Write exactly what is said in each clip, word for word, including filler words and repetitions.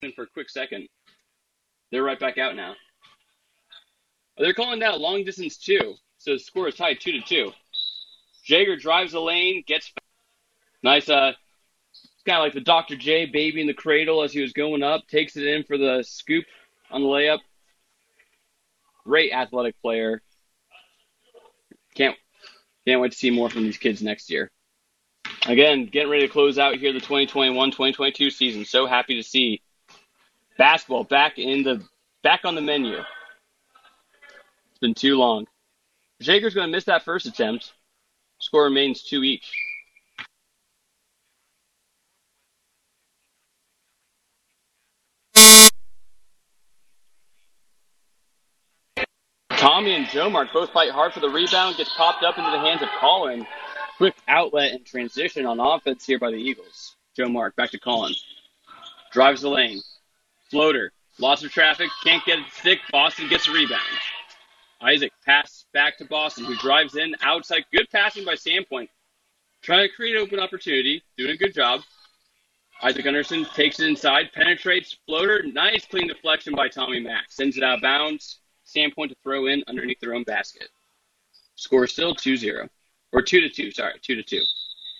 in for a quick second. They're right back out now. They're calling that long distance two, so the score is tied two to two. Jaeger drives the lane, gets nice. Uh, it's kind of like the Doctor J baby in the cradle as he was going up, takes it in for the scoop on the layup. Great athletic player. Can't can't wait to see more from these kids next year. Again, getting ready to close out here the twenty twenty-one twenty twenty-two season. So happy to see basketball back in the back on the menu. It's been too long. Jaeger's going to miss that first attempt. Score remains two each. Tommy and Joe Mark both fight hard for the rebound. Gets popped up into the hands of Colin. Quick outlet and transition on offense here by the Eagles. Joe Mark back to Colin. Drives the lane. Floater. Lots of traffic. Can't get it to stick. Boston gets a rebound. Isaac pass back to Boston, who drives in outside. Good passing by Sandpoint. Trying to create an open opportunity. Doing a good job. Isaac Anderson takes it inside. Penetrates. Floater. Nice clean deflection by Tommy Mack. Sends it out of bounds. Sandpoint to throw in underneath their own basket. Score still two zero. Or two to two, sorry. two to two.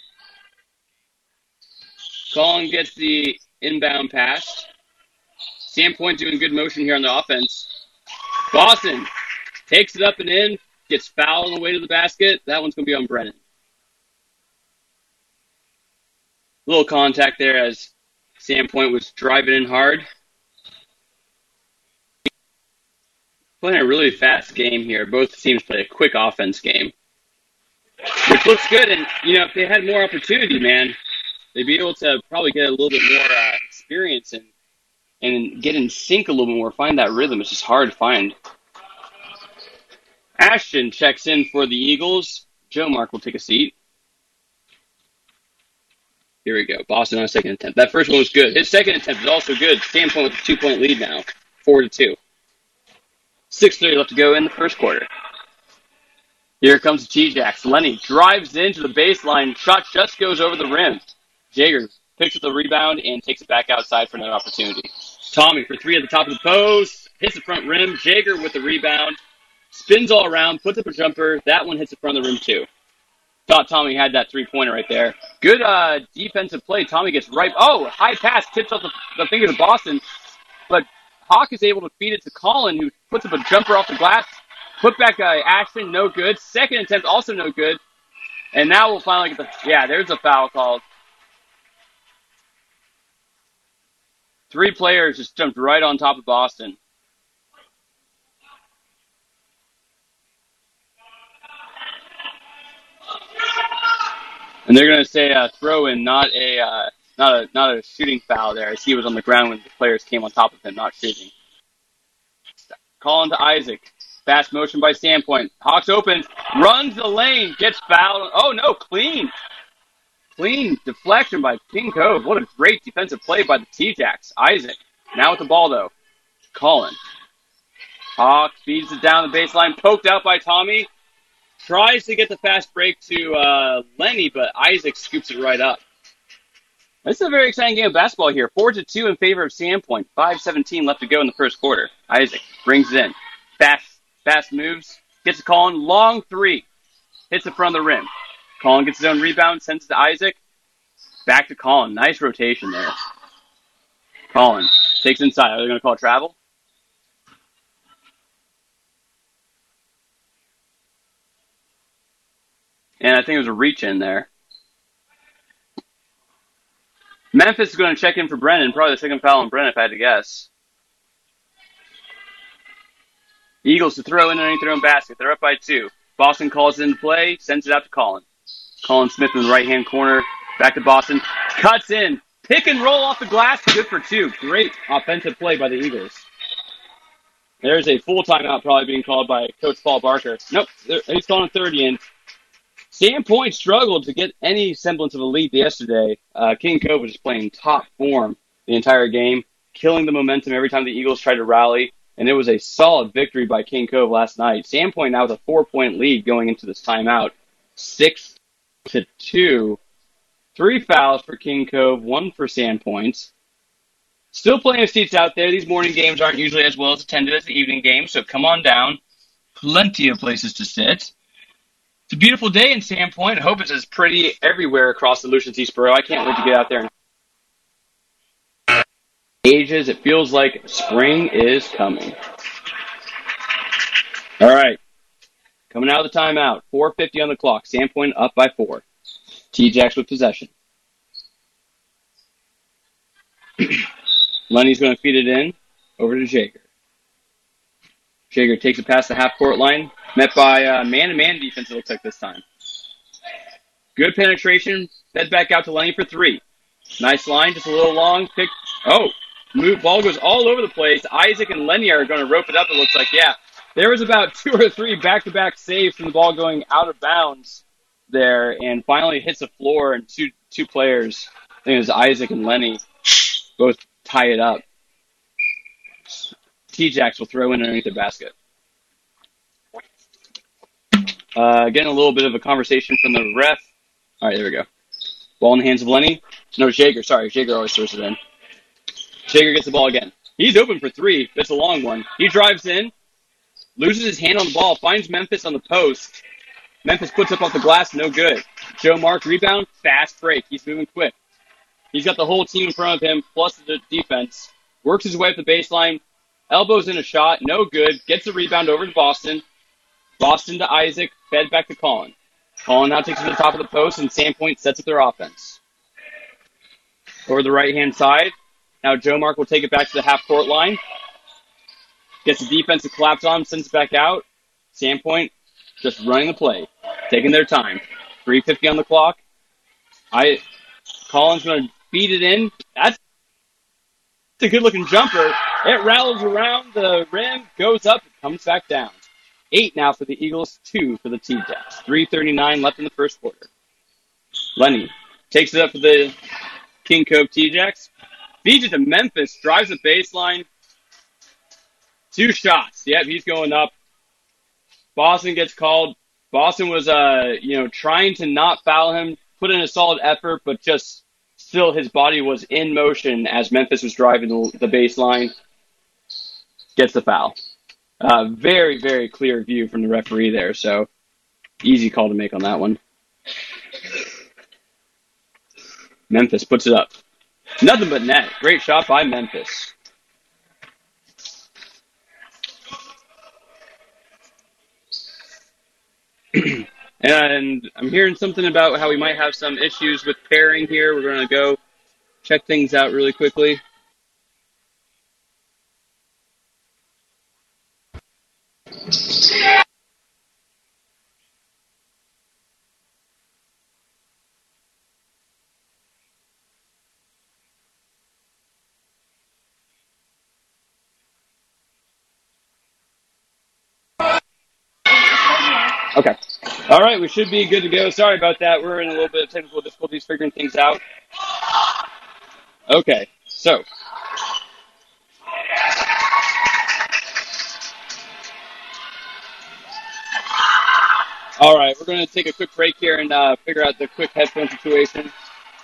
Colin gets the inbound pass. Sandpoint doing good motion here on the offense. Boston takes it up and in. Gets fouled on the way to the basket. That one's going to be on Brennan. Little contact there as Sandpoint was driving in hard. Playing a really fast game here. Both teams play a quick offense game, which looks good. And, you know, if they had more opportunity, man, they'd be able to probably get a little bit more uh, experience and and get in sync a little bit more, find that rhythm. It's just hard to find. Ashton checks in for the Eagles. Joe Mark will take a seat. Here we go. Boston on a second attempt. That first one was good. His second attempt is also good. Sandpoint with a two-point lead now, four to two. six thirty left to go in the first quarter. Here comes the T-Jacks. Lenny drives into the baseline. Shot just goes over the rim. Jaeger picks up the rebound and takes it back outside for another opportunity. Tommy for three at the top of the post. Hits the front rim. Jaeger with the rebound. Spins all around. Puts up a jumper. That one hits the front of the rim too. Thought Tommy had that three-pointer right there. Good uh, defensive play. Tommy gets right. Oh, high pass. Tips off the, the fingers of Boston. But Hawk is able to feed it to Colin, who puts up a jumper off the glass. Put back uh, Ashton, no good. Second attempt, also no good. And now we'll finally get the... Yeah, there's a foul called. Three players just jumped right on top of Boston. And they're going to say a throw-in, not a uh, not a not a shooting foul there, as he was on the ground when the players came on top of him, not shooting. Calling to Isaac. Fast motion by Sandpoint. Hawks open, runs the lane, gets fouled. Oh, no, clean. Clean deflection by King Cove. What a great defensive play by the T-Jacks. Isaac, now with the ball, though. Colin. Hawk feeds it down the baseline, poked out by Tommy. Tries to get the fast break to uh, Lenny, but Isaac scoops it right up. This is a very exciting game of basketball here. Four to two in favor of Sandpoint. five seventeen left to go in the first quarter. Isaac brings it in. Fast, fast moves. Gets a Colin. Long three. Hits the front of the rim. Colin gets his own rebound. Sends it to Isaac. Back to Colin. Nice rotation there. Colin takes inside. Are they going to call travel? And I think it was a reach in there. Memphis is going to check in for Brennan. Probably the second foul on Brennan, if I had to guess. Eagles to throw in underneath their own basket. They're up by two. Boston calls it into play. Sends it out to Colin. Colin Smith in the right-hand corner. Back to Boston. Cuts in. Pick and roll off the glass. Good for two. Great offensive play by the Eagles. There's a full timeout probably being called by Coach Paul Barker. Nope. He's calling a thirty in. Sandpoint struggled to get any semblance of a lead yesterday. Uh, King Cove was just playing top form the entire game, killing the momentum every time the Eagles tried to rally, and it was a solid victory by King Cove last night. Sandpoint now with a four-point lead going into this timeout, six to two. Three fouls for King Cove, one for Sandpoint. Still plenty of seats out there. These morning games aren't usually as well as attended as the evening games, so come on down. Plenty of places to sit. It's a beautiful day in Sandpoint. I hope it's as pretty everywhere across the Lucian East Borough. I can't wait to get out there and ages. It feels like spring is coming. All right. Coming out of the timeout. four fifty on the clock. Sandpoint up by four. T-Jacks with possession. Lenny's going to feed it in over to Jaeger. Jaeger takes it past the half-court line. Met by uh, man-to-man defense, it looks like this time. Good penetration. Fed back out to Lenny for three. Nice line, just a little long. Pick. Oh, move. Ball goes all over the place. Isaac and Lenny are going to rope it up, it looks like. Yeah, there was about two or three back-to-back saves from the ball going out of bounds there, and finally hits the floor, and two two players, I think it was Isaac and Lenny, both tie it up. T-Jacks will throw in underneath the basket. Uh, getting a little bit of a conversation from the ref. All right, there we go. Ball in the hands of Lenny. No, Jaeger. Sorry, Jaeger always throws it in. Jaeger gets the ball again. He's open for three. That's a long one. He drives in, loses his hand on the ball, finds Memphis on the post. Memphis puts up off the glass, no good. Joe Mark, rebound, fast break. He's moving quick. He's got the whole team in front of him, plus the defense. Works his way up the baseline. Elbows in a shot, no good. Gets the rebound over to Boston. Boston to Isaac, fed back to Colin. Colin now takes it to the top of the post, and Sandpoint sets up their offense. Over the right-hand side, now Joe Mark will take it back to the half-court line. Gets the defense to collapse on him, sends it back out. Sandpoint just running the play, taking their time. three fifty on the clock. I, Colin's going to feed it in. That's a good-looking jumper. It rattles around the rim, goes up, comes back down. Eight now for the Eagles, two for the T-Jacks. three thirty-nine left in the first quarter. Lenny takes it up for the King Cove T-Jacks. Feeds it to Memphis, drives the baseline. Two shots. Yep, he's going up. Boston gets called. Boston was, uh, you know, trying to not foul him, put in a solid effort, but just still his body was in motion as Memphis was driving the, the baseline. Gets the foul. Uh, very, very clear view from the referee there, so easy call to make on that one. Memphis puts it up. Nothing but net. Great shot by Memphis. And I'm hearing something about how we might have some issues with pairing here. We're going to go check things out really quickly. Okay. All right, we should be good to go. Sorry about that. We're in a little bit of technical difficulties figuring things out. Okay, so. All right, we're going to take a quick break here and uh, figure out the quick headphone situation.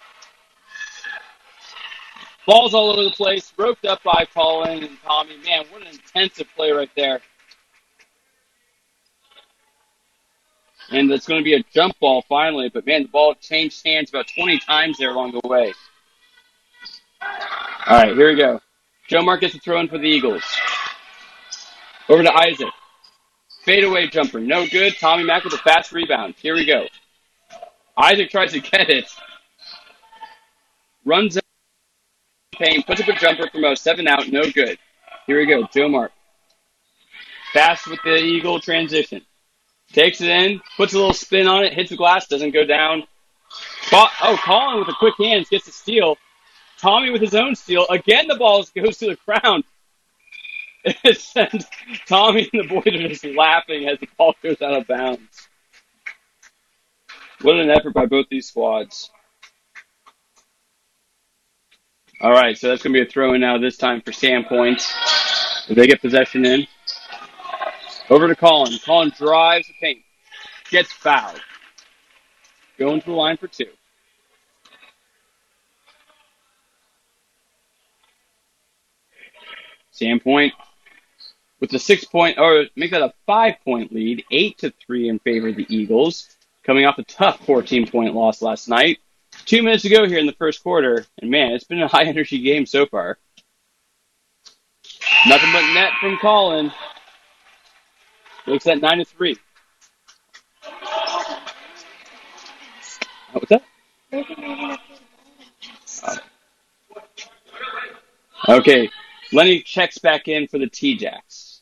Balls all over the place, roped up by Colin and Tommy. Man, what an intensive play right there. And it's going to be a jump ball finally, but man, the ball changed hands about twenty times there along the way. All right, here we go. Joe Mark gets a throw in for the Eagles. Over to Isaac. Fadeaway jumper, no good. Tommy Mack with a fast rebound. Here we go. Isaac tries to get it. Runs in paint, puts up a jumper from about seven out, no good. Here we go, Joe Mark. Fast with the Eagle transition. Takes it in, puts a little spin on it, hits the glass, doesn't go down. Oh, Colin with a quick hands gets the steal. Tommy with his own steal. Again, the ball goes to the ground. It sends Tommy and the boys are just laughing as the ball goes out of bounds. What an effort by both these squads. All right, so that's going to be a throw-in now this time for Sandpoint. They get possession in. Over to Colin. Colin drives the paint. Gets fouled. Going to the line for two. Sandpoint with the six point, or make that a five point lead, eight to three in favor of the Eagles, coming off a tough fourteen point loss last night. Two minutes to go here in the first quarter, and man, it's been a high energy game so far. Nothing but net from Colin. Makes that nine to three. What's that? Uh, okay, Lenny checks back in for the T-Jacks.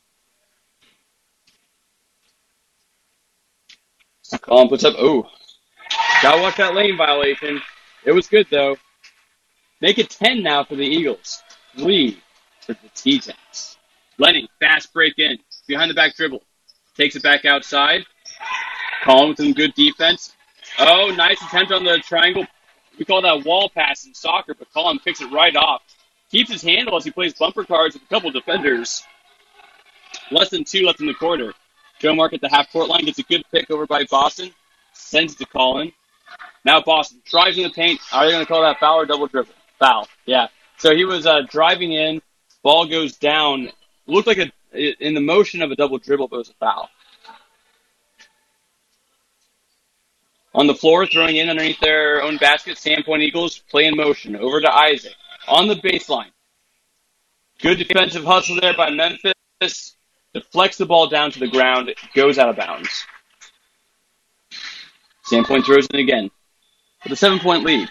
Colin puts up, oh, gotta watch that lane violation. It was good, though. Make it ten now for the Eagles. Three for the T-Jacks. Lenny, fast break in. Behind the back dribble. Takes it back outside. Colin with some good defense. Oh, nice attempt on the triangle. We call that wall pass in soccer, but Colin picks it right off. Keeps his handle as he plays bumper cards with a couple defenders. Less than two left in the quarter. Joe Mark at the half-court line gets a good pick over by Boston. Sends it to Colin. Now Boston drives in the paint. Are they going to call that foul or double dribble? Foul, yeah. So he was uh, driving in. Ball goes down. Looked like a in the motion of a double dribble, but it was a foul. On the floor, throwing in underneath their own basket, Sandpoint Eagles play in motion. Over to Isaac. On the baseline. Good defensive hustle there by Memphis. Deflects the ball down to the ground. It goes out of bounds. Sandpoint throws it again. With a seven-point lead.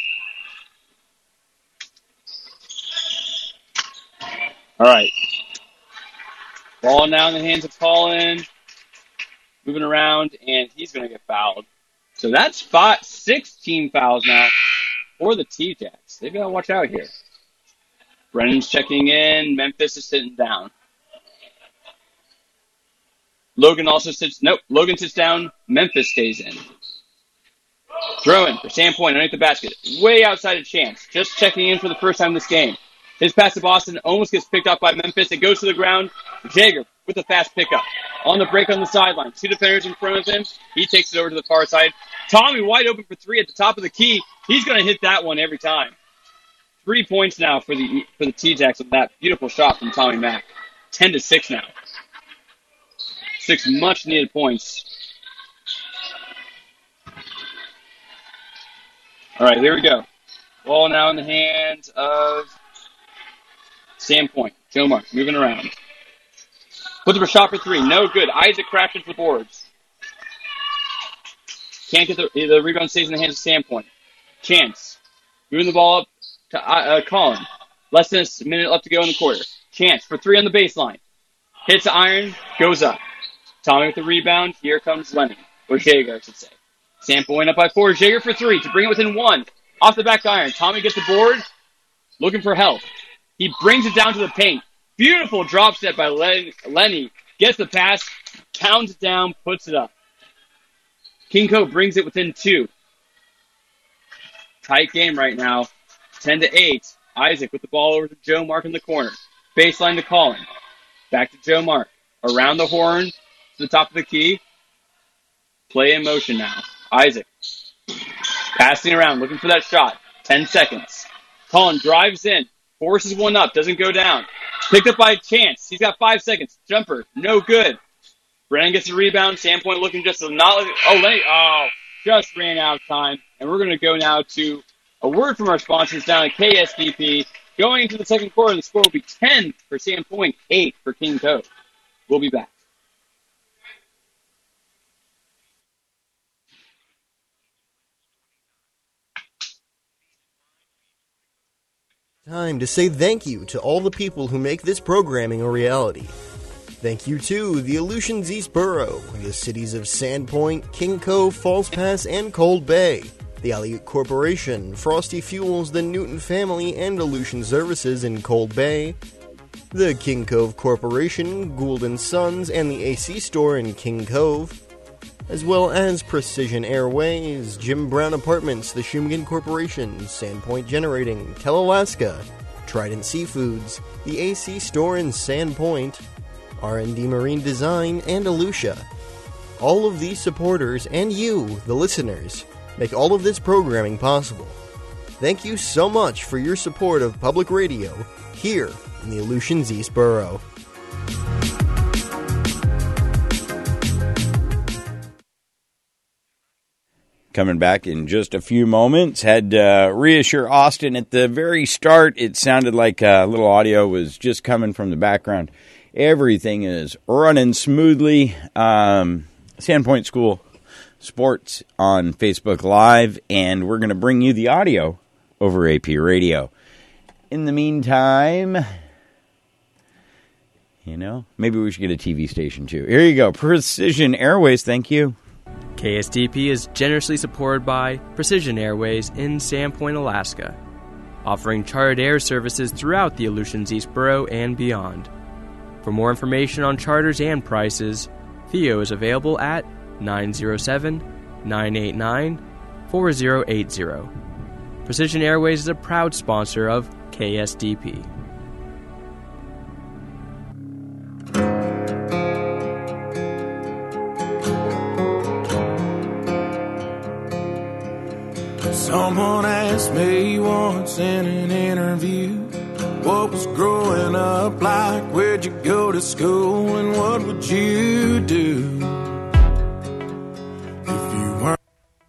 All right. Ball now in the hands of Colin. Moving around, and he's going to get fouled. So that's five, six team fouls now for the T-Jacks. They've got to watch out here. Brennan's checking in. Memphis is sitting down. Logan also sits. Nope. Logan sits down. Memphis stays in. Throw in for Sandpoint underneath the basket. Way outside of Chance. Just checking in for the first time this game. His pass to Boston almost gets picked up by Memphis. It goes to the ground. Jager with a fast pickup. On the break on the sideline. Two defenders in front of him. He takes it over to the far side. Tommy wide open for three at the top of the key. He's going to hit that one every time. Three points now for the for the T-Jacks with that beautiful shot from Tommy Mack. Ten to six now. Six much needed points. All right, here we go. Ball now in the hands of Sandpoint. Joe Mark moving around. Puts up a shot for three. No good. Isaac crashes the boards. Can't get the, the rebound stays in the hands of Sandpoint. Chance. Moving the ball up to uh, Colin. Less than a minute left to go in the quarter. Chance for three on the baseline. Hits the iron. Goes up. Tommy with the rebound. Here comes Lenny. Or Jager, I should say. Sandpoint up by four. Jager for three to bring it within one. Off the back iron. Tommy gets the board. Looking for help. He brings it down to the paint. Beautiful drop step by Len- Lenny. Gets the pass. Pounds it down. Puts it up. King Cove brings it within two. Tight game right now. ten to eight. Isaac with the ball over to Joe Mark in the corner. Baseline to Colin. Back to Joe Mark. Around the horn to the top of the key. Play in motion now. Isaac. Passing around, looking for that shot. Ten seconds. Colin drives in. Forces one up. Doesn't go down. Picked up by Chance. He's got five seconds. Jumper. No good. Brennan gets the rebound. Sandpoint looking just a not. Oh, Lenny. Oh, just ran out of time. And we're going to go now to a word from our sponsors down at K S D P. Going into the second quarter, the score will be ten for Sandpoint, eight for King Cove. We'll be back. Time to say thank you to all the people who make this programming a reality. Thank you to the Aleutians East Borough, the cities of Sandpoint, King Cove, Falls Pass, and Cold Bay, the Aleut Corporation, Frosty Fuels, the Newton family, and Aleutian Services in Cold Bay, the King Cove Corporation, Gould and Sons, and the A C Store in King Cove, as well as Precision Airways, Jim Brown Apartments, the Shumigan Corporation, Sandpoint Generating, Telalaska, Trident Seafoods, the A C Store in Sandpoint, R and D Marine Design, and Alucia. All of these supporters and you, the listeners, make all of this programming possible. Thank you so much for your support of public radio here in the Aleutians East Borough. Coming back in just a few moments. Had to uh, reassure Austin at the very start. It sounded like a little audio was just coming from the background. Everything is running smoothly. Um, Sandpoint School Sports on Facebook Live, and we're going to bring you the audio over A P Radio. In the meantime, you know, maybe we should get a T V station too. Here you go. Precision Airways, thank you. K S D P is generously supported by Precision Airways in Sandpoint, Alaska, offering chartered air services throughout the Aleutians East Borough and beyond. For more information on charters and prices, Theo is available at nine oh seven, nine eight nine, four oh eight oh. Precision Airways is a proud sponsor of K S D P. Someone asked me once in an interview, what was growing up like, where'd you go to school, and what would you do if you weren't?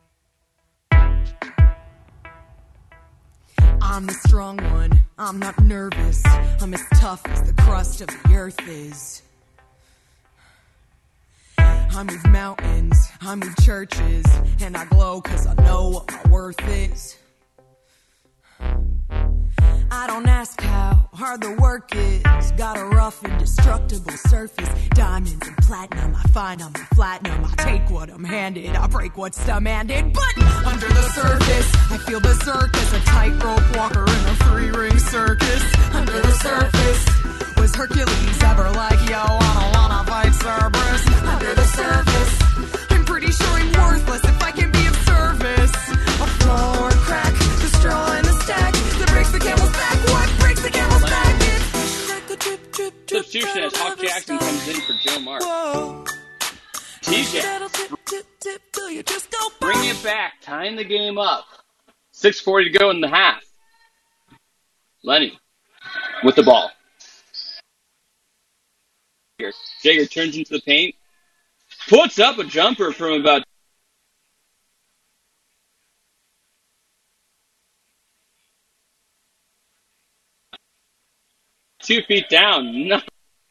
I'm the strong one, I'm not nervous, I'm as tough as the crust of the earth is. I move mountains, I move churches, and I glow cause I know what my worth is. I don't ask how hard the work is, got a rough indestructible surface, diamonds and platinum, I find I'm a platinum, I take what I'm handed, I break what's demanded, but under the surface, I feel berserk as a tightrope walker in a three-ring circus. Under the surface, was Hercules ever like, yo, I don't wanna fight Cerberus? Under the surface, I'm pretty sure I'm worthless if I can be of service. A flaw or crack, the straw in the stack that breaks the camel's back. What breaks the camel's back? It's like a drip, drip, drip. Substitution as Hawk Jackson comes in for Joe Mark. T J, bring it back, tying the game up. six forty to go in the half. Lenny with the ball. Jager turns into the paint, puts up a jumper from about two feet down. No.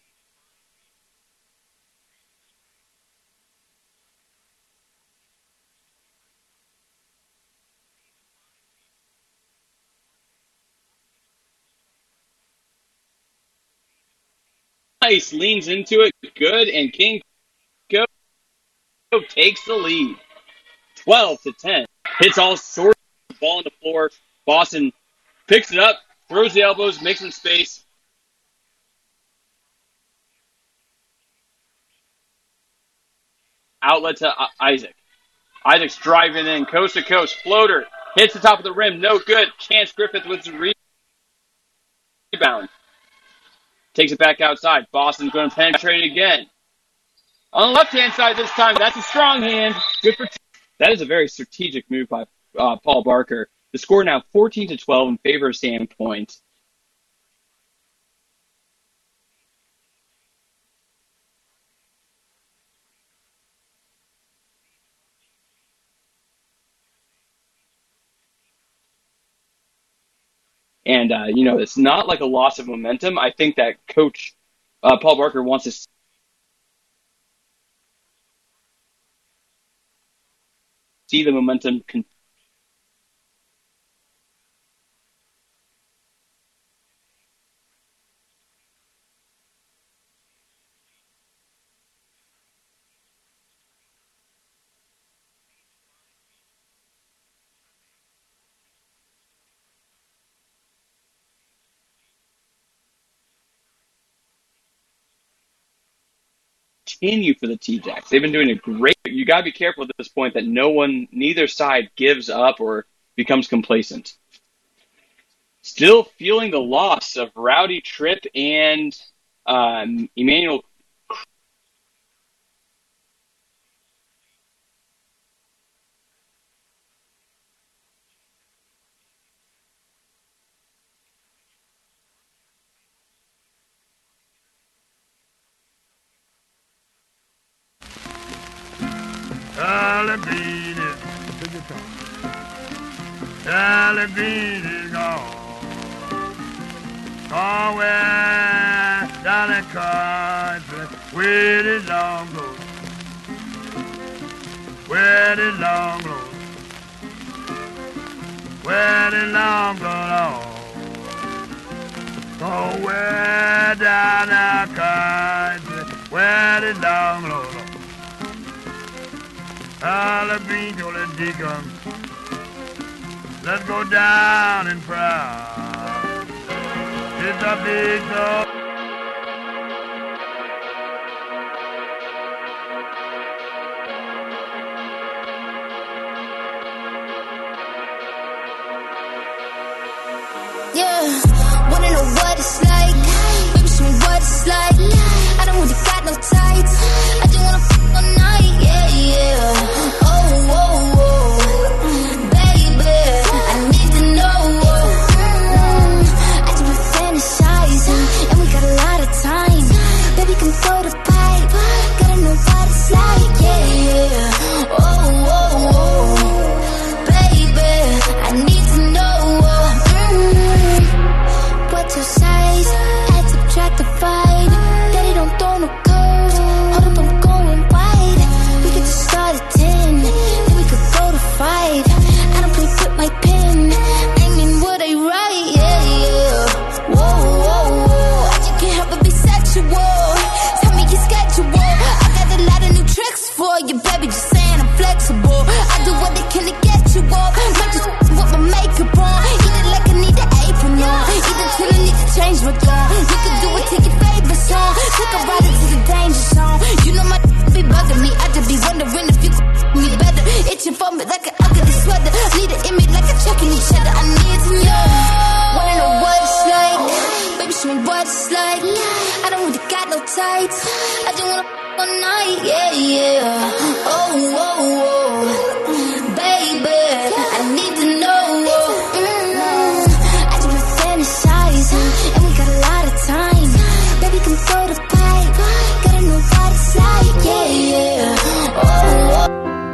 Nice, leans into it, good, and King Go takes the lead, twelve to ten. Hits all sorts of ball on the floor. Boston picks it up, throws the elbows, makes some space. Outlet to Isaac. Isaac's driving in, coast to coast, floater, hits the top of the rim, no good. Chance Griffith with the rebound. Takes it back outside. Boston's going to penetrate it again. On the left-hand side this time, that's a strong hand. Good for. T- that is a very strategic move by uh, Paul Barker. The score now fourteen to twelve in favor of Sandpoint. And, uh, you know, it's not like a loss of momentum. I think that Coach uh, Paul Barker wants to see the momentum continue. Continue for the T-Jacks. They've been doing a great. You got to be careful at this point that no one, neither side, gives up or becomes complacent. Still feeling the loss of Rowdy Tripp and um, Emmanuel. Charlie Bean is, Charlie Bean is gone. Gone where down the country, where the long goes, where the long goes, where the long goes. Gone where down the country, where the long goes. Charlie Bean told the deacon, let's go down and proud. It's a big dog. Yeah, wanna know what it's like? Baby, show me what it's like. I don't really got no tights. I just wanna f*** all night, yeah, yeah. Oh, oh, oh, baby, I need to know. Mm, I just been fantasizing, and we got a lot of time. Baby, come throw the pipe. Gotta know what it's like, yeah, yeah. Oh, oh, oh, baby, I need to know. Mm, what's your size? Add, subtract, divide. Daddy don't throw no curves. Hold up, I'm going wide. We could just start at ten, then we could go to five. I don't play with my pen. I mean what I write, yeah, yeah. Whoa, whoa, whoa. I just can't help but be sexual. Tell me your schedule. I got a lot of new tricks for you, baby. Just saying I'm flexible. I do what I can to get you off. Might just with my makeup on. Either like I need an apron on. Either till I need to change my tone. We could do it to your favorite song. Take a ride into the danger zone. You know my be bugging me. I just be wondering if you could me better. Itching for me like an ugly sweater. Need an image like a checking each other. I need to know. Wanna know what it's like? Baby, show me what it's like. I don't really got no tights. I just wanna f*** all night, yeah, yeah. Oh, oh, oh, baby, I need to know. Mm, I just been fantasizing, and we got a lot of time. Baby, come throw the pipe. Gotta know what it's like, yeah, yeah. Oh, oh.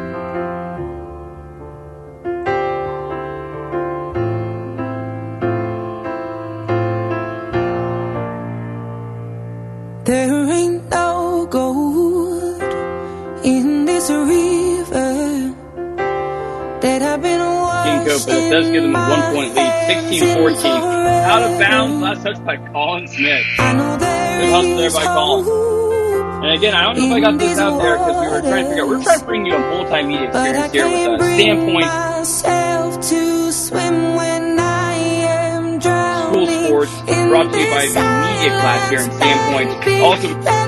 There ain't no gold in this river that I've been King Cope does give them a one-point lead, sixteen fourteen. Out of bounds, last touch by Colin Smith. Good hustle there by Colin. And again, I don't know if I got this out there because we were trying to figure out, we're trying to bring you a multimedia experience here with a Standpoint to swim when I am drowning. School Sports, brought to you by the media class here in Standpoint. Also,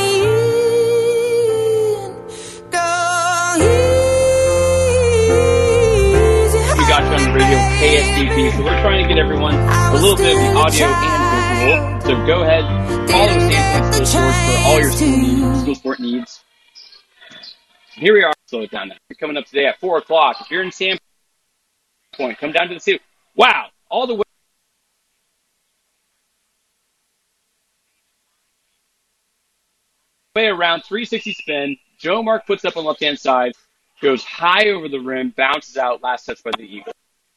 we got you on the radio, K S D P. So we're trying to get everyone a little bit of the audio and visual. So go ahead, follow Standpoint School Sports for all your school needs, school sport needs. Here we are. Slow it down now. We're coming up today at four o'clock. If you're in Standpoint, come down to the suit. Wow, all the way. Way around, three sixty spin. Joe Mark puts up on the left-hand side, goes high over the rim, bounces out, last touch by the Eagles.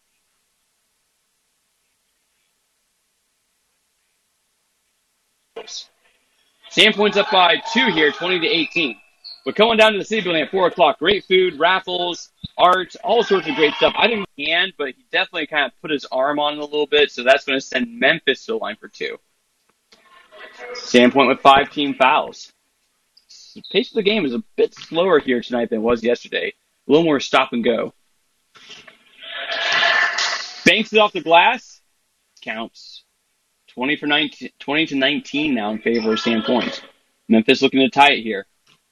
Standpoint's up by two here, twenty to eighteen. We're coming down to the city building at four o'clock. Great food, raffles, art, all sorts of great stuff. I didn't hand, but he definitely kind of put his arm on it a little bit, so that's going to send Memphis to the line for two. Standpoint with five team fouls. The pace of the game is a bit slower here tonight than it was yesterday. A little more stop and go. Banks it off the glass. Counts. twenty for nineteen, twenty to nineteen now in favor of Standpoint. Memphis looking to tie it here.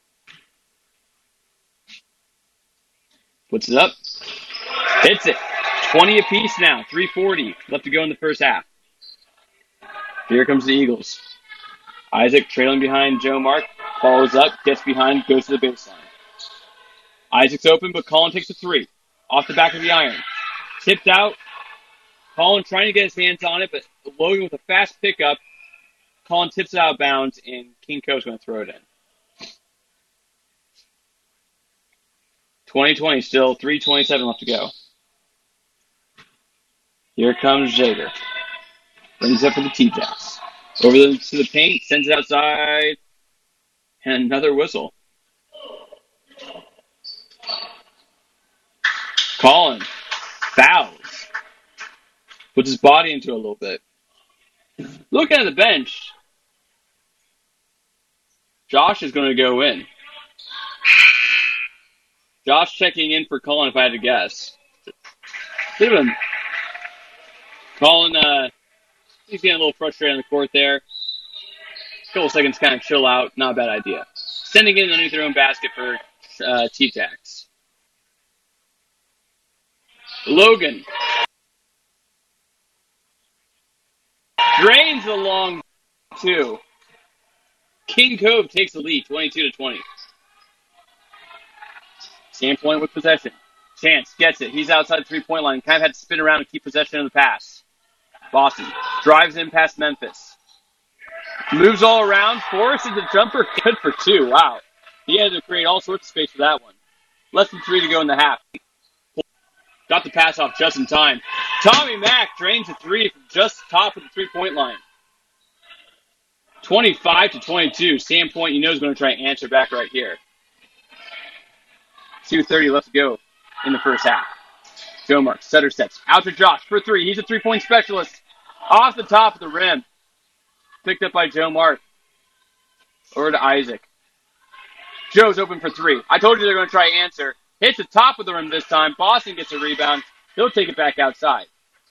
Puts it up. Hits it. twenty apiece now. three forty left to go in the first half. Here comes the Eagles. Isaac trailing behind Joe Mark. Follows up, gets behind, goes to the baseline. Isaac's open, but Colin takes a three. Off the back of the iron. Tipped out. Colin trying to get his hands on it, but Logan with a fast pickup. Colin tips it out of bounds, and King Co's going to throw it in. twenty twenty still, three twenty-seven left to go. Here comes Jaeger. Brings it up for the T-Jacks. Over the, to the paint, sends it outside, and another whistle. Colin fouls. Puts his body into it a little bit. Looking at the bench, Josh is going to go in. Josh checking in for Colin, if I had to guess. Look at him. Colin, uh, he's getting a little frustrated on the court there. A couple seconds kind of chill out. Not a bad idea. Sending it underneath their own basket for uh, T-Tacs. Logan. Drains the long two. King Cove takes the lead, twenty-two to twenty. Sandpoint with possession. Chance gets it. He's outside the three-point line. Kind of had to spin around and keep possession of the pass. Boston drives in past Memphis. Moves all around. Forces the jumper. Good for two. Wow. He had to create all sorts of space for that one. Less than three to go in the half. Got the pass off just in time. Tommy Mack drains a three from just top of the three-point line. twenty-five to twenty-two. Sandpoint, you know, is going to try and answer back right here. two thirty left to go in the first half. Joe Mark, setter steps. Out to Josh for three. He's a three-point specialist. Off the top of the rim. Picked up by Joe Mark. Over to Isaac. Joe's open for three. I told you they're going to try and answer. Hits the top of the rim this time. Boston gets a rebound. He'll take it back outside.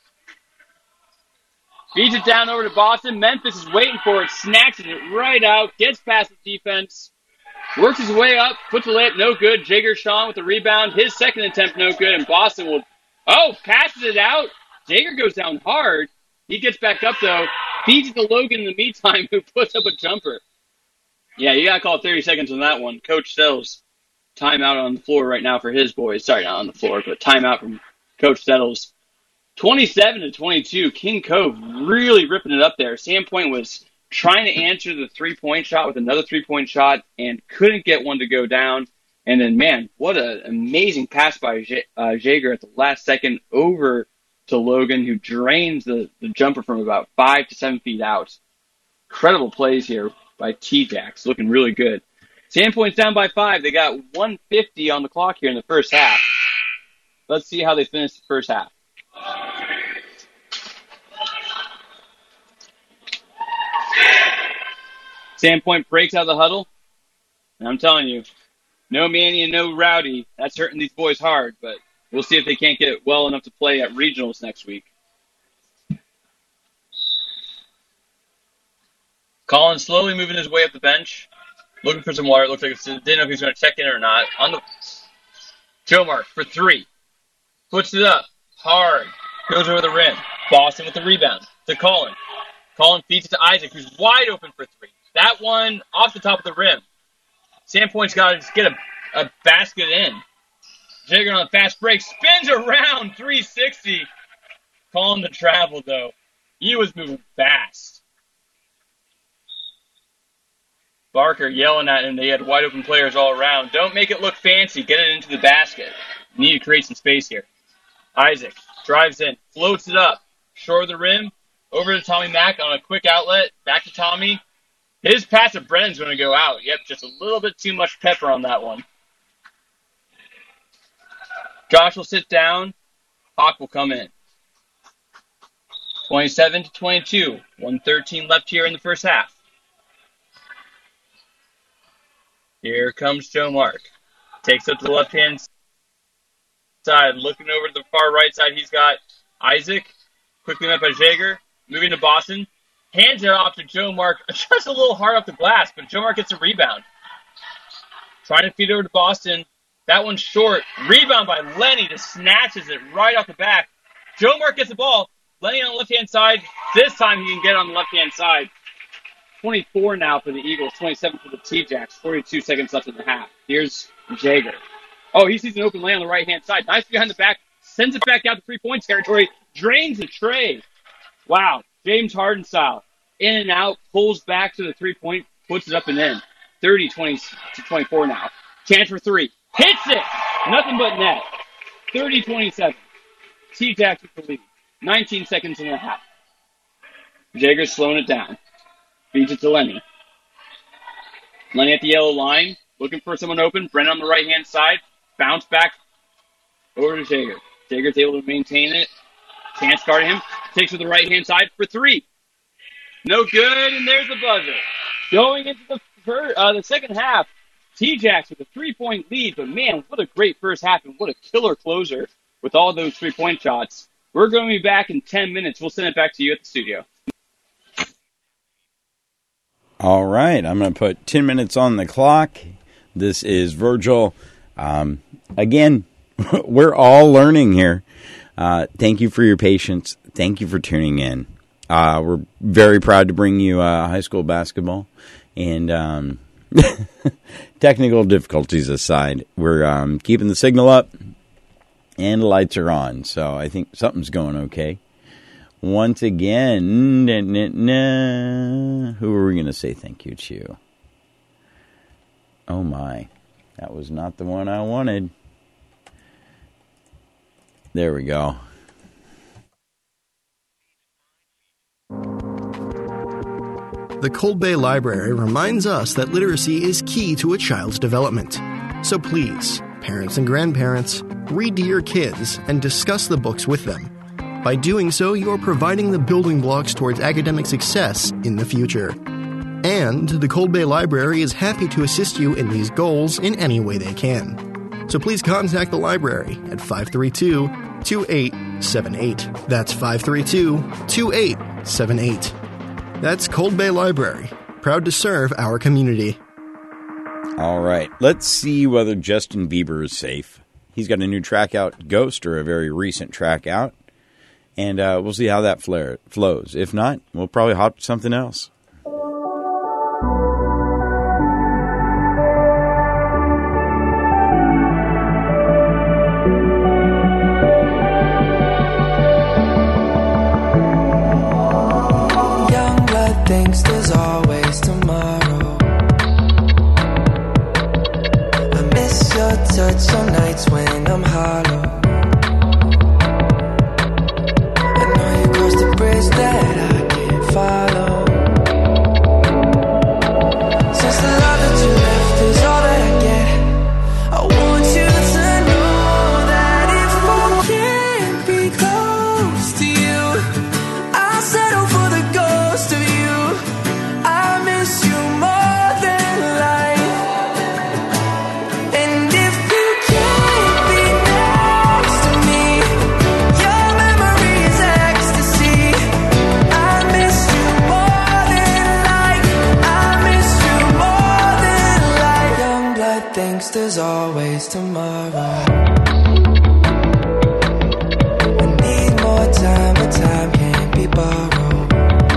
Feeds it down over to Boston. Memphis is waiting for it. Snatches it right out. Gets past the defense. Works his way up. Puts the layup. No good. Jaeger Sean with the rebound. His second attempt no good. And Boston will... Oh, passes it out. Jaeger goes down hard. He gets back up, though. Feeds it to Logan in the meantime, who puts up a jumper. Yeah, you got to call thirty seconds on that one. Coach Settles, timeout on the floor right now for his boys. Sorry, not on the floor, but timeout from Coach Settles. twenty-seven to twenty-two. King Cove really ripping it up there. Sandpoint was trying to answer the three-point shot with another three-point shot and couldn't get one to go down. And then, man, what an amazing pass by J- uh, Jaeger at the last second over to Logan, who drains the, the jumper from about five to seven feet out. Incredible plays here by T-Jacks, looking really good. Sandpoint's down by five. They got one fifty on the clock here in the first half. Let's see how they finish the first half. Sandpoint breaks out of the huddle. And I'm telling you, no Manny and no Rowdy. That's hurting these boys hard, but we'll see if they can't get well enough to play at regionals next week. Colin slowly moving his way up the bench, looking for some water. It looks like he didn't know if he was going to check in or not. On the Joe Mark for three. Puts it up. Hard. Goes over the rim. Boston with the rebound. To Colin. Colin feeds it to Isaac, who's wide open for three. That one off the top of the rim. Sandpoint's got to just get a, a basket in. Jaeger on a fast break. Spins around. three sixty. Calling the travel, though. He was moving fast. Barker yelling at him. They had wide open players all around. Don't make it look fancy. Get it into the basket. You need to create some space here. Isaac drives in. Floats it up. Short of the rim. Over to Tommy Mack on a quick outlet. Back to Tommy. His pass to Brennan's going to go out. Yep, just a little bit too much pepper on that one. Josh will sit down. Hawk will come in. twenty-seven to twenty-two. one thirteen left here in the first half. Here comes Joe Mark. Takes up to the left-hand side. Looking over to the far right side, he's got Isaac. Quickly met by Jaeger. Moving to Boston. Hands it off to Joe Mark. Just a little hard off the glass, but Joe Mark gets a rebound. Trying to feed over to Boston. That one's short. Rebound by Lenny. Just snatches it right off the back. Joe Mark gets the ball. Lenny on the left-hand side. This time he can get on the left-hand side. twenty-four now for the Eagles. twenty-seven for the T-Jacks. forty-two seconds left in the half. Here's Jaeger. Oh, he sees an open lane on the right-hand side. Nice behind the back. Sends it back out to three-point territory. Drains the tray. Wow. James Harden style. In and out. Pulls back to the three-point. Puts it up and in. thirty twenty to twenty-four now. Chance for three. Hits it! Nothing but net. thirty twenty-seven. T-Jacks with the lead. nineteen seconds and a half. Jager's slowing it down. Feeds it to Lenny. Lenny at the yellow line. Looking for someone open. Brennan on the right-hand side. Bounce back over to Jager. Jager's able to maintain it. Chance guarding him. Takes to the right-hand side for three. No good, and there's the buzzer. Going into the third, uh, the second half, T-Jacks with a three-point lead, but man, what a great first half, and what a killer closer with all those three-point shots. We're going to be back in ten minutes. We'll send it back to you at the studio. All right, I'm going to put ten minutes on the clock. This is Virgil. Um, again, we're all learning here. Uh, thank you for your patience. Thank you for tuning in. Uh, we're very proud to bring you uh, high school basketball. And um, technical difficulties aside, we're um, keeping the signal up and the lights are on. So I think something's going okay. Once again, nah, nah, nah, who are we going to say thank you to? Oh, my. That was not the one I wanted. There we go. The Cold Bay Library reminds us that literacy is key to a child's development. So please, parents and grandparents, read to your kids and discuss the books with them. By doing so, you are providing the building blocks towards academic success in the future. And the Cold Bay Library is happy to assist you in these goals in any way they can. So please contact the library at five three two, two eight seven eight. That's five three two, two eight seven eight. That's Cold Bay Library, proud to serve our community. All right, let's see whether Justin Bieber is safe. He's got a new track out, Ghost, or a very recent track out. And uh, we'll see how that flare flows. If not, we'll probably hop to something else. Thinks there's always tomorrow. I miss your touch on nights when I'm hollow. I know you crossed the bridge that I can't follow. Since the love that you left is all that I get, I want you to know that if I can't be close to you, I'll settle for the ghost of you. There's always tomorrow. I need more time, but time can't be borrowed.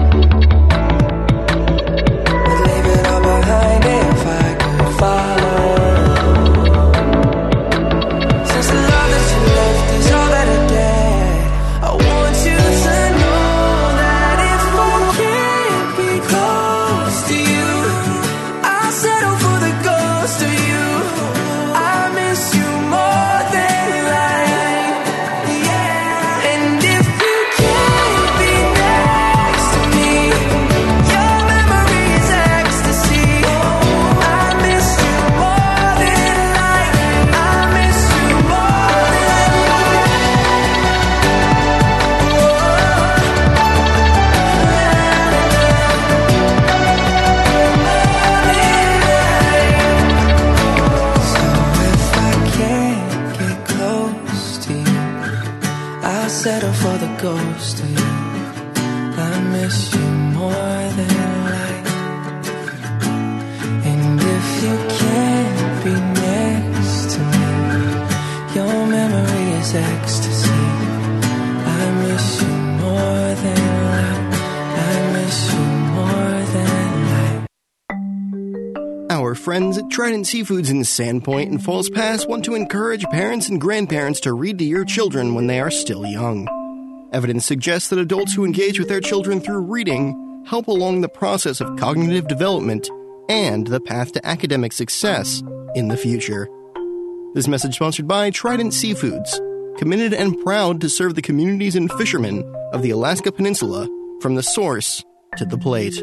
I'd leave it all behind if I could follow. Since the love that you left is all that I get, I want you to know that if I can't be close to you, I'll settle for the ghost of you. Settle for the ghost of you. I miss you more than life. And if you can't be next to me, your memory is ecstasy. I miss you more than life. I miss you more than life. Our friends at Trident Seafoods in Sandpoint and Falls Pass want to encourage parents and grandparents to read to your children when they are still young. Evidence suggests that adults who engage with their children through reading help along the process of cognitive development and the path to academic success in the future. This message sponsored by Trident Seafoods, committed and proud to serve the communities and fishermen of the Alaska Peninsula from the source to the plate.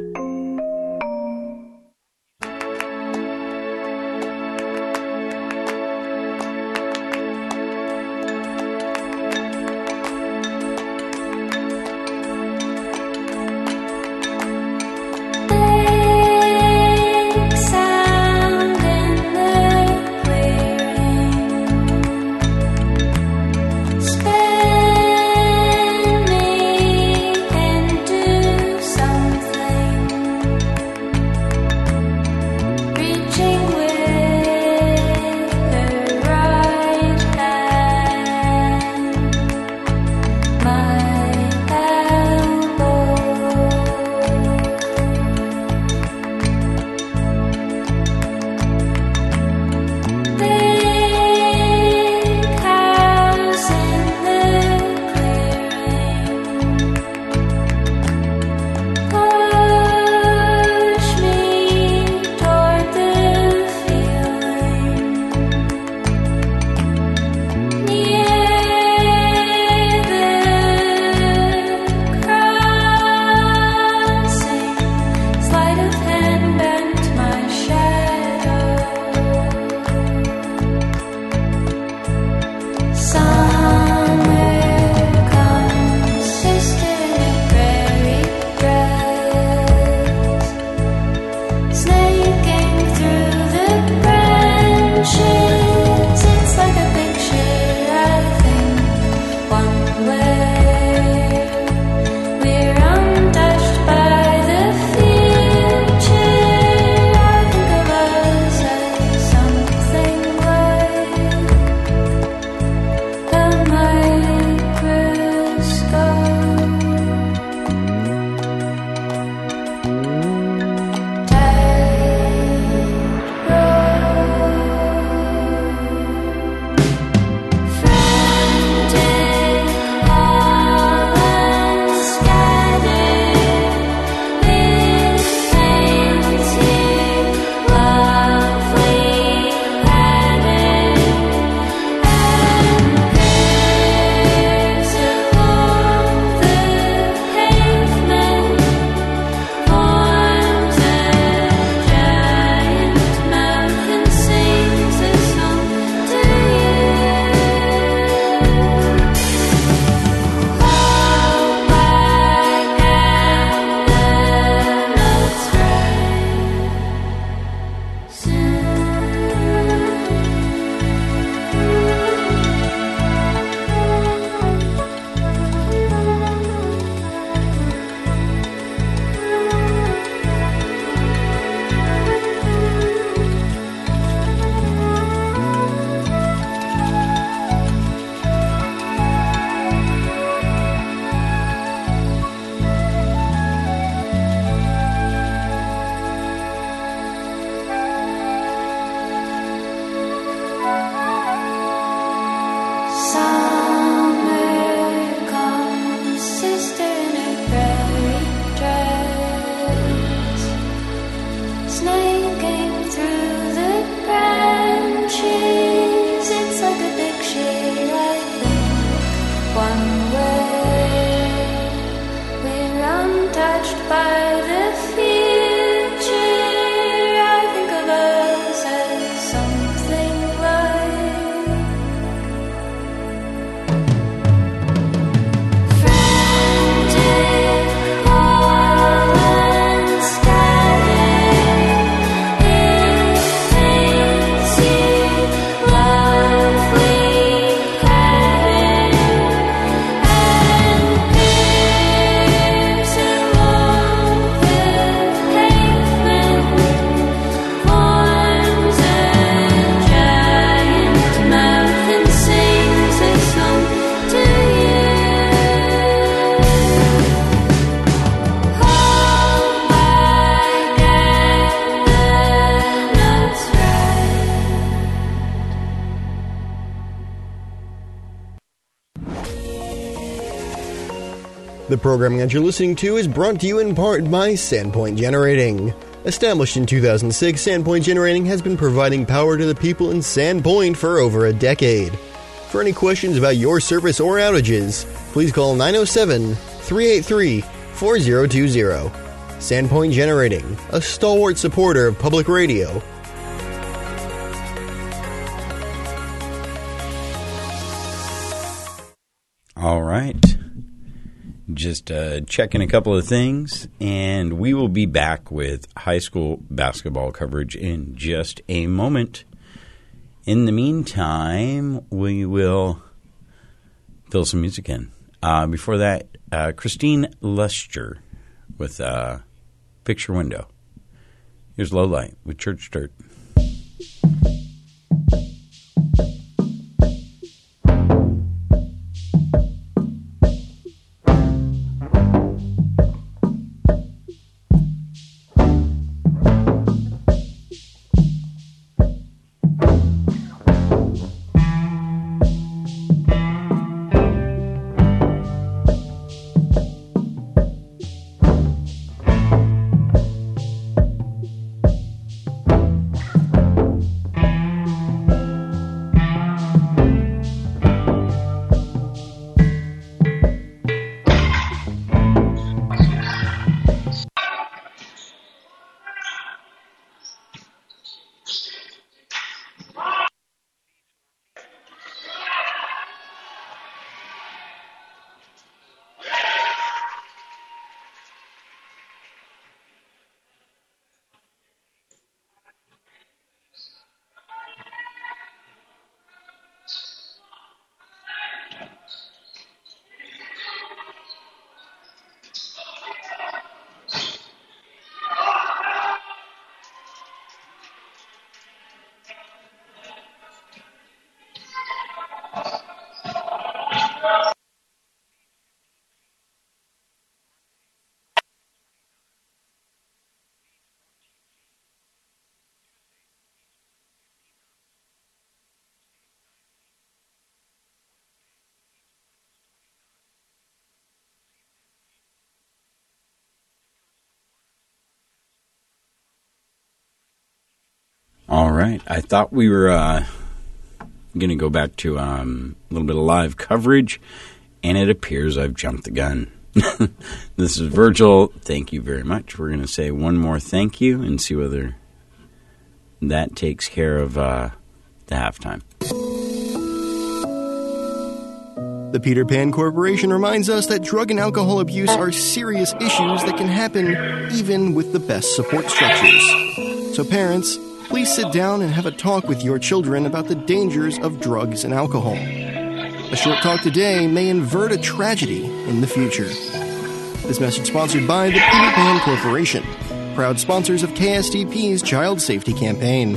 The programming that you're listening to is brought to you in part by Sandpoint Generating. Established in two thousand six, Sandpoint Generating has been providing power to the people in Sandpoint for over a decade. For any questions about your service or outages, please call nine oh seven, three eight three, four oh two oh. Sandpoint Generating, a stalwart supporter of public radio. All right. Just uh, checking a couple of things, and we will be back with high school basketball coverage in just a moment. In the meantime, we will fill some music in. Uh, before that, uh, Christine Lester with uh, Picture Window. Here's Low Light with Church Dirt. All right. I thought we were uh, going to go back to um, a little bit of live coverage, and it appears I've jumped the gun. This is Virgil. Thank you very much. We're going to say one more thank you and see whether that takes care of uh, the halftime. The Peter Pan Corporation reminds us that drug and alcohol abuse are serious issues that can happen even with the best support structures. So parents, please sit down and have a talk with your children about the dangers of drugs and alcohol. A short talk today may invert a tragedy in the future. This message sponsored by the Peter Pan Corporation, proud sponsors of K S D P's Child Safety Campaign.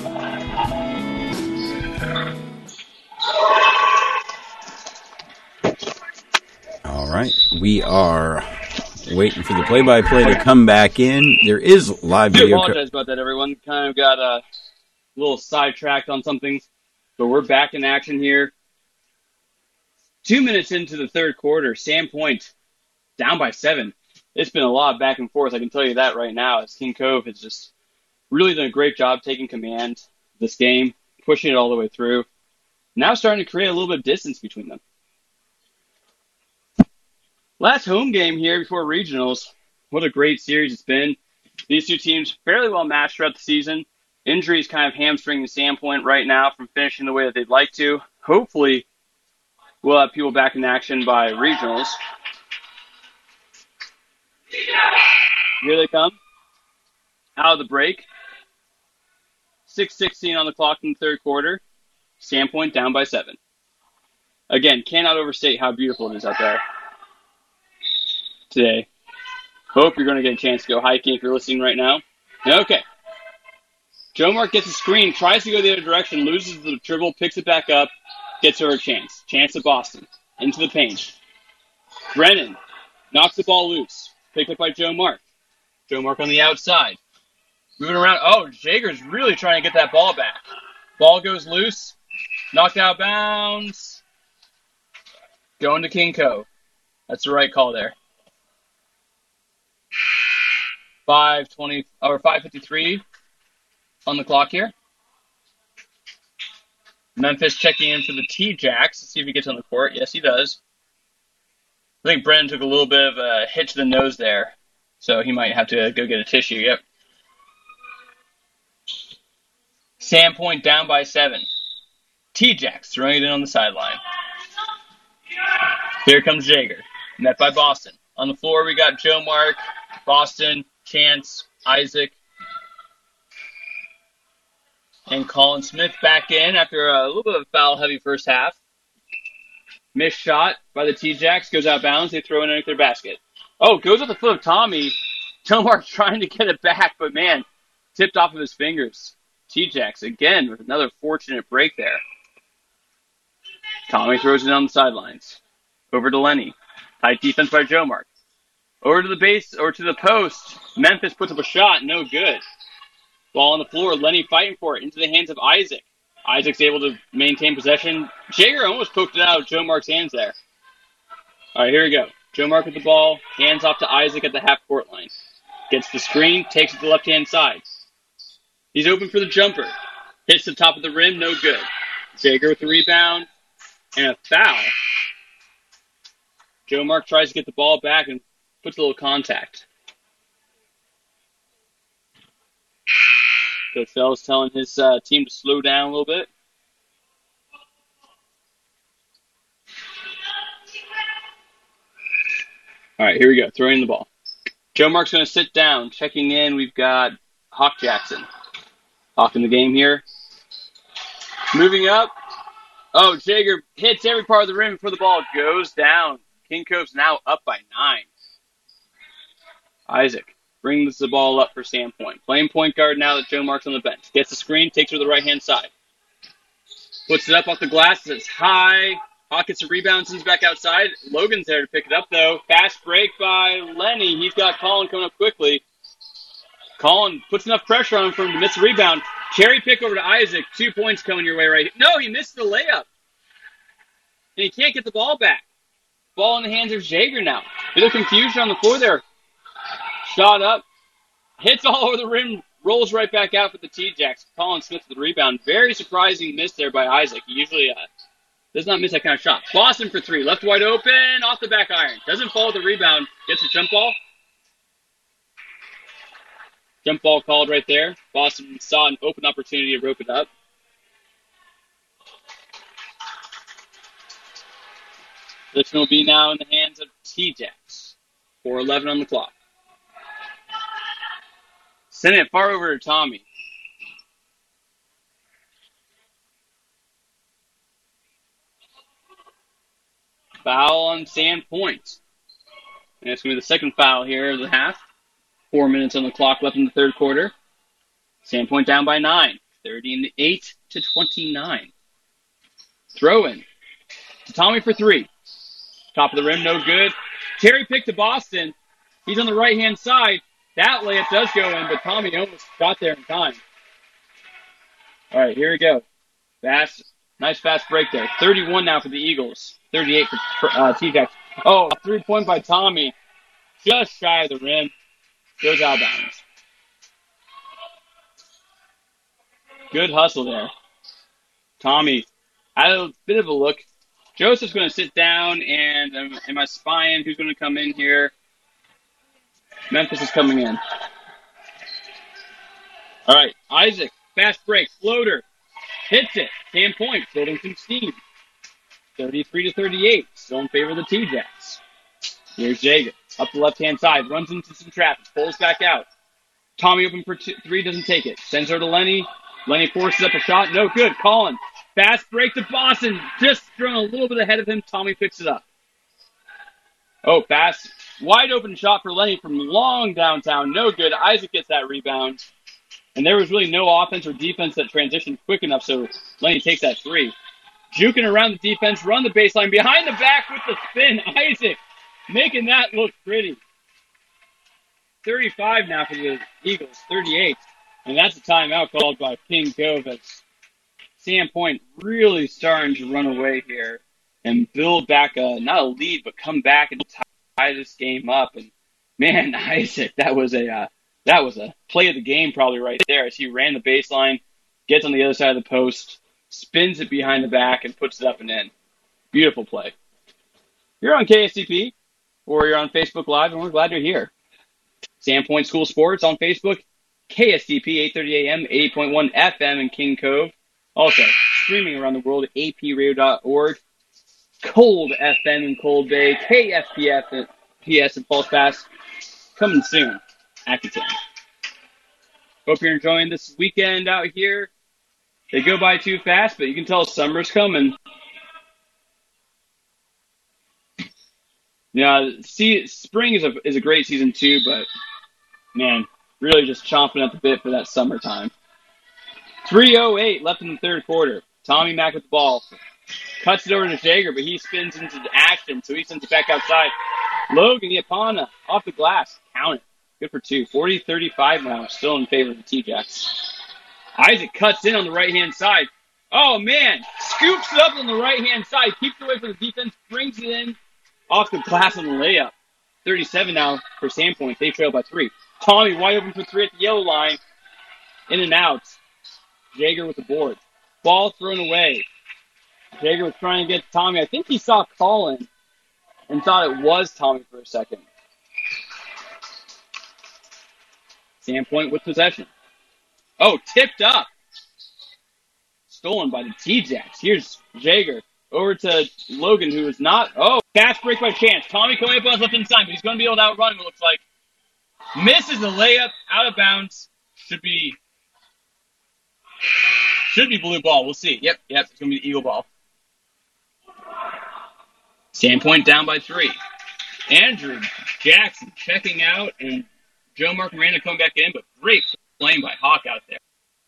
All right, we are waiting for the play-by-play to come back in. There is live I video. apologize about that, everyone. Kind of got a little sidetracked on some things, but we're back in action here. Two minutes into the third quarter, Sandpoint down by seven. It's been a lot of back and forth, I can tell you that right now, as King Cove has just really done a great job taking command of this game, pushing it all the way through. Now starting to create a little bit of distance between them. Last home game here before regionals. What a great series it's been. These two teams fairly well matched throughout the season. Injuries kind of hamstringing Sandpoint right now from finishing the way that they'd like to. Hopefully, we'll have people back in action by regionals. Here they come. Out of the break. six sixteen on the clock in the third quarter. Sandpoint down by seven. Again, cannot overstate how beautiful it is out there today. Hope you're going to get a chance to go hiking if you're listening right now. Okay. Joe Mark gets a screen, tries to go the other direction, loses the dribble, picks it back up, gets her a chance. Chance at Boston. Into the paint. Brennan knocks the ball loose. Picked up by Joe Mark. Joe Mark on the outside. Moving around. Oh, Jager's really trying to get that ball back. Ball goes loose. Knocked out of bounds. Going to King Cove. That's the right call there. five twenty or five fifty-three on the clock here. Memphis checking in for the T-Jacks. Let's see if he gets on the court. Yes, he does. I think Brennan took a little bit of a hit to the nose there, so he might have to go get a tissue. Yep. Sandpoint down by seven. T-Jacks throwing it in on the sideline. Here comes Jaeger, met by Boston. On the floor, we got Joe Mark, Boston, Chance, Isaac, and Colin Smith back in after a little bit of a foul-heavy first half. Missed shot by the T-Jacks, goes out of bounds. They throw it underneath their basket. Oh, goes at the foot of Tommy. Joe Mark trying to get it back, but man, tipped off of his fingers. T-Jacks again with another fortunate break there. Tommy throws it on the sidelines. Over to Lenny. Tight defense by Joe Mark. Over to the base, or to the post. Memphis puts up a shot, no good. Ball on the floor, Lenny fighting for it, into the hands of Isaac. Isaac's able to maintain possession. Jaeger almost poked it out of Joe Mark's hands there. All right, here we go. Joe Mark with the ball, hands off to Isaac at the half-court line. Gets the screen, takes it to the left-hand side. He's open for the jumper. Hits the top of the rim, no good. Jaeger with the rebound, and a foul. Joe Mark tries to get the ball back and puts a little contact. Coach Fell's telling his uh, team to slow down a little bit. All right, here we go. Throwing the ball. Joe Mark's going to sit down. Checking in, we've got Hawk Jackson. Hawk in the game here. Moving up. Oh, Jaeger hits every part of the rim before the ball goes down. King Cove's now up by nine. Isaac brings the ball up for Sandpoint. Playing point guard now that Joe Mark's on the bench. Gets the screen, takes it to the right-hand side. Puts it up off the glass. It's high. Hawk gets a rebound, sends back outside. Logan's there to pick it up, though. Fast break by Lenny. He's got Colin coming up quickly. Colin puts enough pressure on him for him to miss the rebound. Cherry pick over to Isaac. Two points coming your way right here. No, he missed the layup. And he can't get the ball back. Ball in the hands of Jaeger now. A little confusion on the floor there. Shot up. Hits all over the rim. Rolls right back out for the T-Jacks. Colin Smith with the rebound. Very surprising miss there by Isaac. He usually uh, does not miss that kind of shot. Boston for three. Left wide open. Off the back iron. Doesn't fall with the rebound. Gets a jump ball. Jump ball called right there. Boston saw an open opportunity to rope it up. This will be now in the hands of T-Jacks. four eleven on the clock. Send it far over to Tommy. Foul on Sandpoint. And it's going to be the second foul here of the half. Four minutes on the clock left in the third quarter. Sandpoint down by nine. thirty-eight to twenty-nine. Throw in to Tommy for three. Top of the rim, no good. Terry pick to Boston. He's on the right-hand side. That layup does go in, but Tommy almost got there in time. All right, here we go. Fast, nice fast break there. thirty-one now for the Eagles. thirty-eight for uh, T-Jacks. Oh, three-point by Tommy. Just shy of the rim. Goes out of bounds. Good hustle there. Tommy had a bit of a look. Joseph's going to sit down, and um, am I spying who's going to come in here? Memphis is coming in. All right, Isaac, fast break, floater, hits it. Sandpoint, building some steam. thirty-three to thirty-eight, still in favor of the T-Jacks. Here's Jaeger, up the left-hand side, runs into some traffic, pulls back out. Tommy open for two, three, doesn't take it. Sends her to Lenny. Lenny forces up a shot, no good. Colin, fast break to Boston, just thrown a little bit ahead of him. Tommy picks it up. Oh, fast. Wide open shot for Lenny from long downtown. No good. Isaac gets that rebound. And there was really no offense or defense that transitioned quick enough, so Lenny takes that three. Juking around the defense, run the baseline. Behind the back with the spin. Isaac making that look pretty. thirty-five now for the Eagles. thirty-eight. And that's a timeout called by King Cove as Sandpoint really starting to run away here and build back a, not a lead, but come back and tie this game up. And man, Isaac, that was a uh, That was a play of the game probably right there as he ran the baseline, gets on the other side of the post, spins it behind the back, and puts it up and in. Beautiful play. You're on K S T P, or you're on Facebook Live, and we're glad you're here. Sandpoint School Sports on Facebook, K S T P, eight thirty a.m., eighty point one F M in King Cove. Also, streaming around the world at a p radio dot org. Cold F M in Cold Bay, K F P F at P S and Pulse Pass. Coming soon. Acton. Hope you're enjoying this weekend out here. They go by too fast, but you can tell summer's coming. Yeah, see, spring is a is a great season too, but man, really just chomping at the bit for that summertime. three oh eight left in the third quarter. Tommy Mack with the ball. Cuts it over to Jaeger, but he spins into the action, so he sends it back outside. Logan Yapana off the glass. Count it. Good for two. forty thirty-five now, still in favor of the T-Jacks. Isaac cuts in on the right-hand side. Oh, man. Scoops it up on the right-hand side. Keeps it away from the defense. Brings it in off the glass on the layup. thirty-seven now for Sandpoint. They trail by three. Tommy wide open for three at the yellow line. In and out. Jaeger with the board. Ball thrown away. Jaeger was trying to get Tommy. I think he saw Colin and thought it was Tommy for a second. Sandpoint with possession. Oh, tipped up. Stolen by the T-Jacks. Here's Jaeger over to Logan, who is not. Oh, fast break by Chance. Tommy coming up on his left hand side, but he's going to be able to outrun him, it looks like. Misses the layup, out of bounds. Should be. Should be blue ball. We'll see. Yep, yep. It's going to be the Eagle ball. Sandpoint down by three. Andrew Jackson checking out, and Joe Mark Miranda coming back in, but great playing by Hawk out there.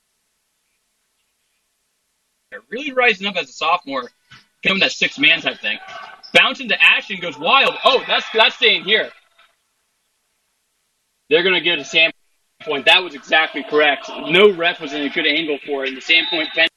They're really rising up as a sophomore, coming that six-man type thing. Bouncing to Ashton, goes wild. Oh, that's that's staying here. They're going to give it to Sandpoint. That was exactly correct. No ref was in a good angle for it, and the Sandpoint bench,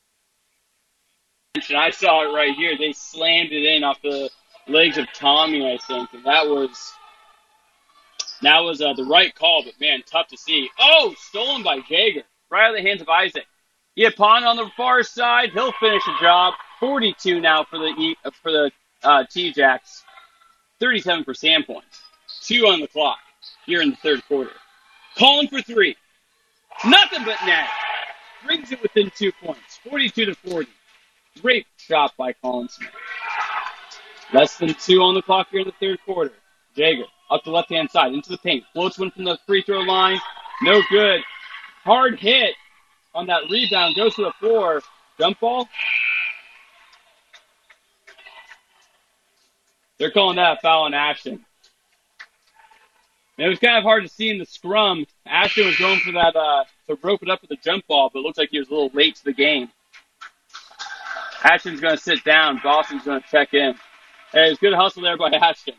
and I saw it right here. They slammed it in off the legs of Tommy, I think, and that was that was uh, the right call, but man, tough to see. Oh, stolen by Jaeger, right out of the hands of Isaac. Yapon on the far side, he'll finish the job. forty-two now for the for the uh, T-Jacks, thirty-seven for Sandpoint. Two on the clock here in the third quarter. Calling for three, nothing but net. Brings it within two points, forty-two to forty. Great shot by Colin Smith. Less than two on the clock here in the third quarter. Jaeger up the left-hand side into the paint. Floats one from the free throw line. No good. Hard hit on that rebound. Goes to the floor. Jump ball. They're calling that a foul on Ashton. And it was kind of hard to see in the scrum. Ashton was going for that uh, to rope it up with a jump ball, but it looks like he was a little late to the game. Ashton's going to sit down. Boston's going to check in. Hey, it was good hustle there by Ashton.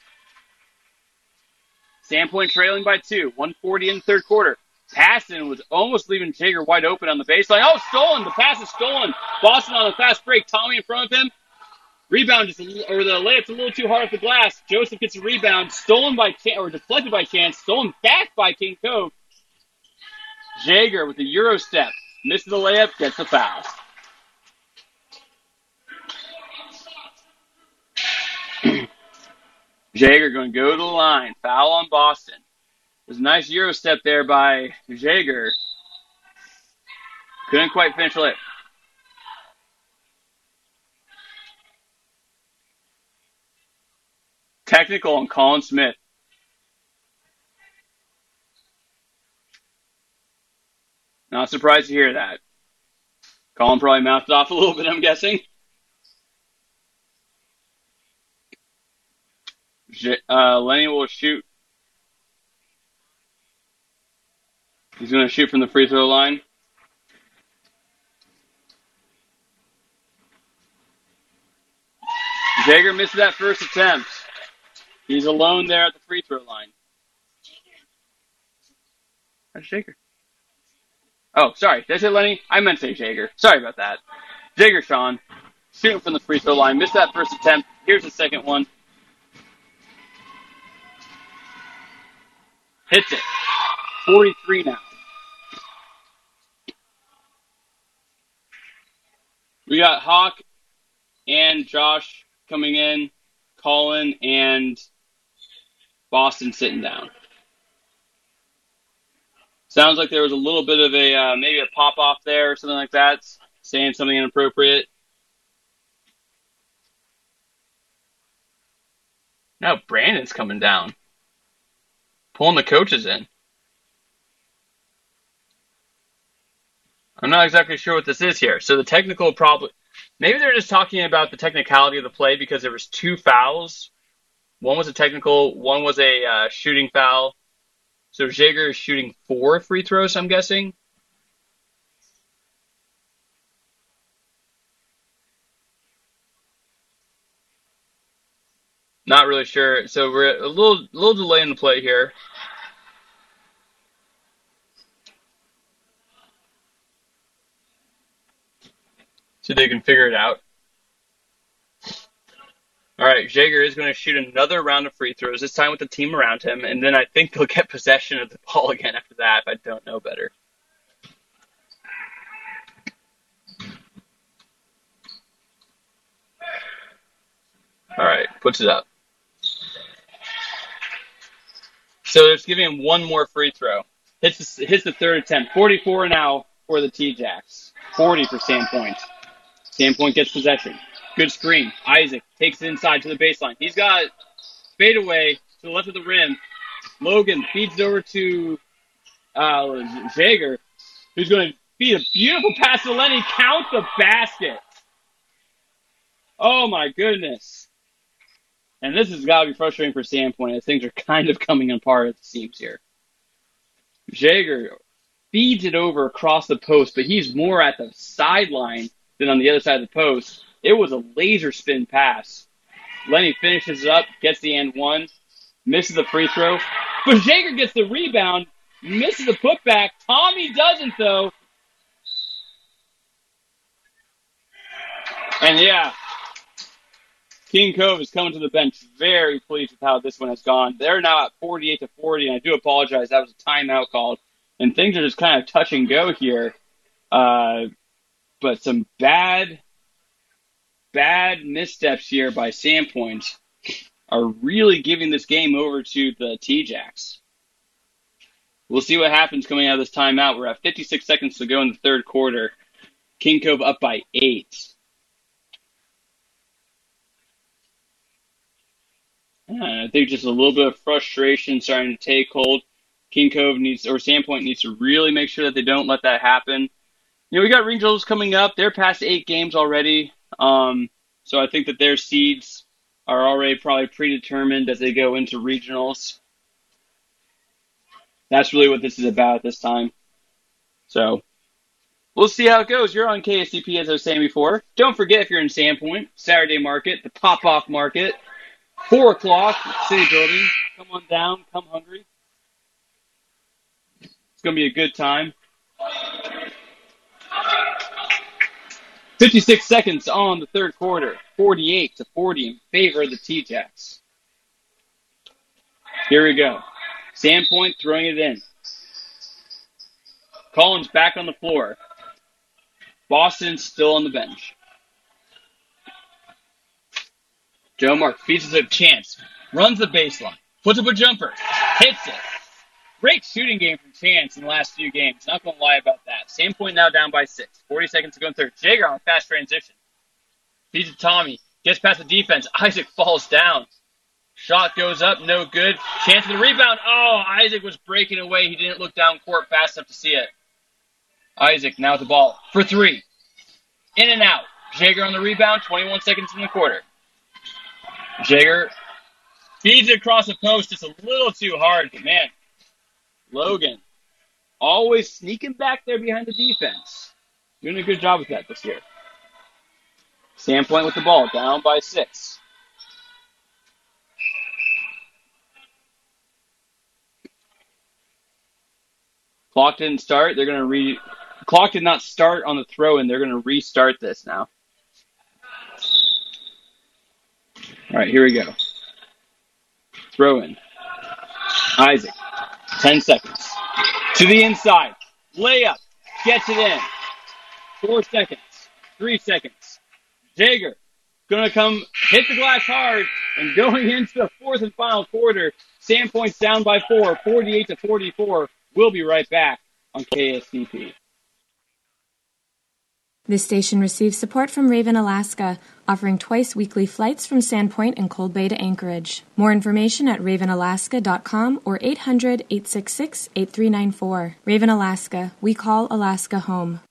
Sandpoint trailing by two. one forty in the third quarter. Paston was almost leaving Jaeger wide open on the baseline. Oh, stolen. The pass is stolen. Boston on a fast break. Tommy in front of him. Rebound, just a little, or the layup's a little too hard off the glass. Joseph gets a rebound. Stolen by Chance, or deflected by Chance. Stolen back by King Cove. Jaeger with the Euro step. Misses the layup. Gets the foul. Jaeger going to go to the line. Foul on Boston. There's a nice Euro step there by Jaeger. Couldn't quite finish it. Technical on Colin Smith. Not surprised to hear that. Colin probably mouthed off a little bit, I'm guessing. Uh, Lenny will shoot. He's going to shoot from the free throw line. Jaeger missed that first attempt. He's alone there at the free throw line. That's Jaeger. Oh, sorry. Did I say Lenny? I meant to say Jaeger. Sorry about that. Jaeger Sean, shooting from the free throw line. Missed that first attempt. Here's the second one. Hits it. forty-three now. We got Hawk and Josh coming in, Colin and Boston sitting down. Sounds like there was a little bit of a, uh, maybe a pop-off there or something like that, saying something inappropriate. Now Brandon's coming down, pulling the coaches in. I'm not exactly sure what this is here. So the technical problem, maybe they're just talking about the technicality of the play because there was two fouls. One was a technical, one was a uh, shooting foul. So Jaeger is shooting four free throws, I'm guessing. Not really sure. So we're a little little delay in the play here. So they can figure it out. All right, Jaeger is going to shoot another round of free throws, this time with the team around him, and then I think they'll get possession of the ball again after that if I don't know better. All right, puts it up. So it's giving him one more free throw. Hits the, hits the third attempt. forty-four now for the T-Jacks. forty for Sandpoint. Sandpoint gets possession. Good screen. Isaac takes it inside to the baseline. He's got fadeaway to the left of the rim. Logan feeds it over to uh, Jaeger, who's going to feed a beautiful pass to Lenny. Count the basket. Oh, my goodness. And this has got to be frustrating for Sandpoint as things are kind of coming apart at the seams here. Jaeger feeds it over across the post, but he's more at the sideline than on the other side of the post. It was a laser spin pass. Lenny finishes it up, gets the and one, misses the free throw. But Jaeger gets the rebound, misses the putback. Tommy doesn't, though. And yeah, King Cove is coming to the bench very pleased with how this one has gone. They're now at forty-eight to forty, and I do apologize. That was a timeout called. And things are just kind of touch and go here. Uh, but some bad, bad missteps here by Sandpoint are really giving this game over to the T-Jacks. We'll see what happens coming out of this timeout. We're at fifty-six seconds to go in the third quarter. King Cove up by eight. And I think just a little bit of frustration starting to take hold. King Cove needs, or Sandpoint needs to really make sure that they don't let that happen. You know, we got regionals coming up. They're past eight games already. Um, so I think that their seeds are already probably predetermined as they go into regionals. That's really what this is about at this time. So we'll see how it goes. You're on K S C P, as I was saying before. Don't forget, if you're in Sandpoint, Saturday market, the pop-off market, four o'clock, City Building. Come on down. Come hungry. It's going to be a good time. fifty-six seconds on the third quarter. forty-eight to forty in favor of the T-Jacks. Here we go. Sandpoint throwing it in. Collins back on the floor. Boston still on the bench. Joe Mark feeds it a chance. Runs the baseline. Puts up a jumper. Hits it. Great shooting game from Chance in the last few games. Not going to lie about that. Sandpoint now down by six. forty seconds to go in third. Jaeger on a fast transition. Feeds it to Tommy. Gets past the defense. Isaac falls down. Shot goes up. No good. Chance for the rebound. Oh, Isaac was breaking away. He didn't look down court fast enough to see it. Isaac now with the ball for three. In and out. Jaeger on the rebound. twenty-one seconds in the quarter. Jaeger feeds it across the post. Just a little too hard. But man, Logan always sneaking back there behind the defense. Doing a good job with that this year. Sandpoint with the ball, down by six. Clock didn't start. They're going to re... Clock did not start on the throw-in. They're going to restart this now. All right, here we go. Throw-in. Isaac. Ten seconds. To the inside. Layup. Gets it in. Four seconds. Three seconds. Jaeger going to come hit the glass hard, and going into the fourth and final quarter, Sandpoint's down by four, forty-eight to forty-four. We'll be right back on K S D P. This station receives support from Raven Alaska, offering twice weekly flights from Sandpoint and Cold Bay to Anchorage. More information at raven alaska dot com or eight hundred, eight six six, eight three nine four. Raven Alaska, we call Alaska home.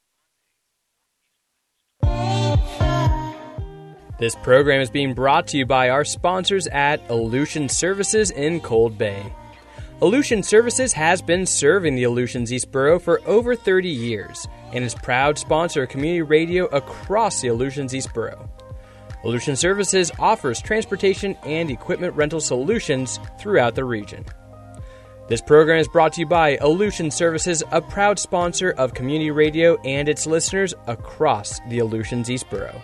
This program is being brought to you by our sponsors at Aleutian Services in Cold Bay. Aleutian Services has been serving the Aleutians East Borough for over thirty years and is proud sponsor of community radio across the Aleutians East Borough. Aleutian Services offers transportation and equipment rental solutions throughout the region. This program is brought to you by Aleutian Services, a proud sponsor of community radio and its listeners across the Aleutians East Borough.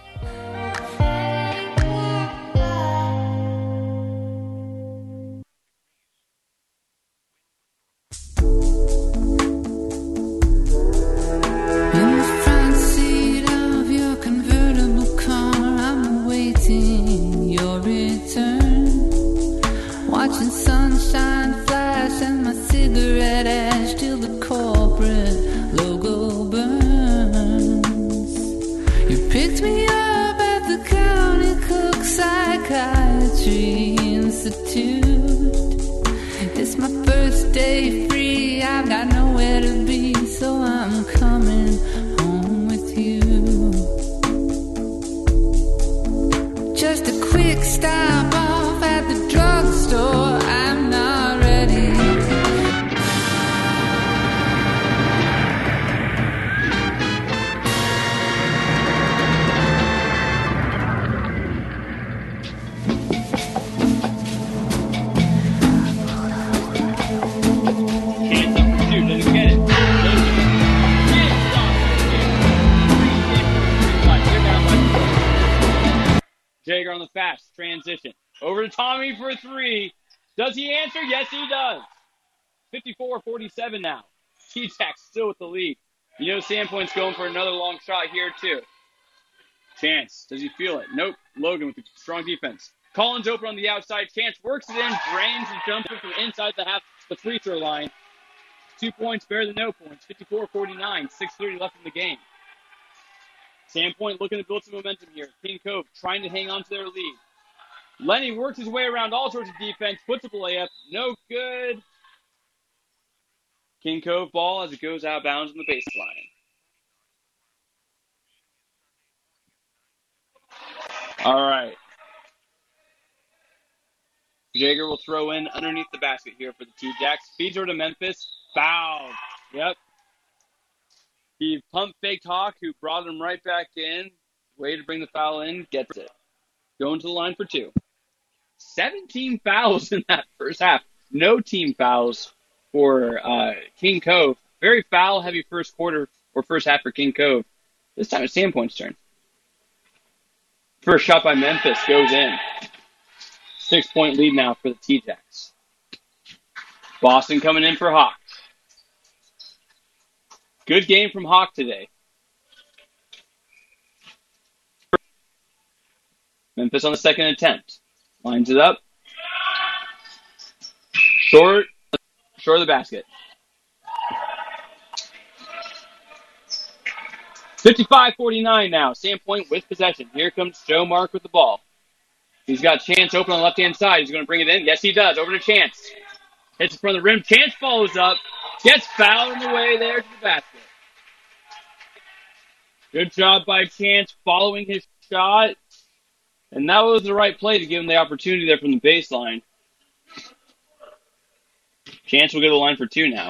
Jaeger on the fast transition. Over to Tommy for three. Does he answer? Yes, he does. fifty-four forty-seven now. T-Tac still with the lead. You know Sandpoint's going for another long shot here, too. Chance. Does he feel it? Nope. Logan with the strong defense. Collins open on the outside. Chance works it in. Drains the jumper from inside the half, the free throw line. Two points better than no points. fifty-four forty-nine. six thirty left in the game. Sandpoint looking to build some momentum here. King Cove trying to hang on to their lead. Lenny works his way around all sorts of defense. Puts up a layup. No good. King Cove ball as it goes out of bounds on the baseline. All right. Jaeger will throw in underneath the basket here for the T-Jacks. Feeds her to Memphis. Fouled. Yep. He pump faked Hawk, who brought him right back in. Way to bring the foul in. Gets it. Going to the line for two. seventeen fouls in that first half. No team fouls for uh, King Cove. Very foul-heavy first quarter or first half for King Cove. This time it's Sandpoint's turn. First shot by Memphis goes in. Six-point lead now for the T-Jacks. Boston coming in for Hawk. Good game from Hawk today. Memphis on the second attempt. Lines it up. Short. Short of the basket. fifty-five forty-nine now. Sandpoint with possession. Here comes Joe Mark with the ball. He's got Chance open on the left-hand side. He's going to bring it in. Yes, he does. Over to Chance. Hits in front of the rim. Chance follows up. Gets fouled on the way there to the basket. Good job by Chance following his shot. And that was the right play to give him the opportunity there from the baseline. Chance will go to the line for two now.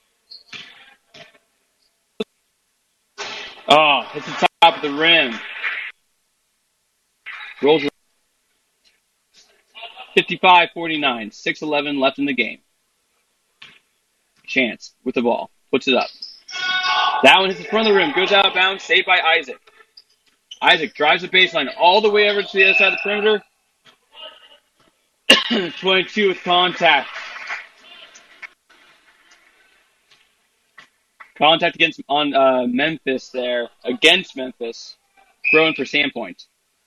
Oh, hits the top of the rim. Rolls fifty-five forty-nine. six eleven left in the game. Chance with the ball. Puts it up. That one hits the front of the rim. Goes out of bounds. Saved by Isaac. Isaac drives the baseline all the way over to the other side of the perimeter. twenty-two with contact. Contact against on uh, Memphis there. Against Memphis. Throwing for Sandpoint.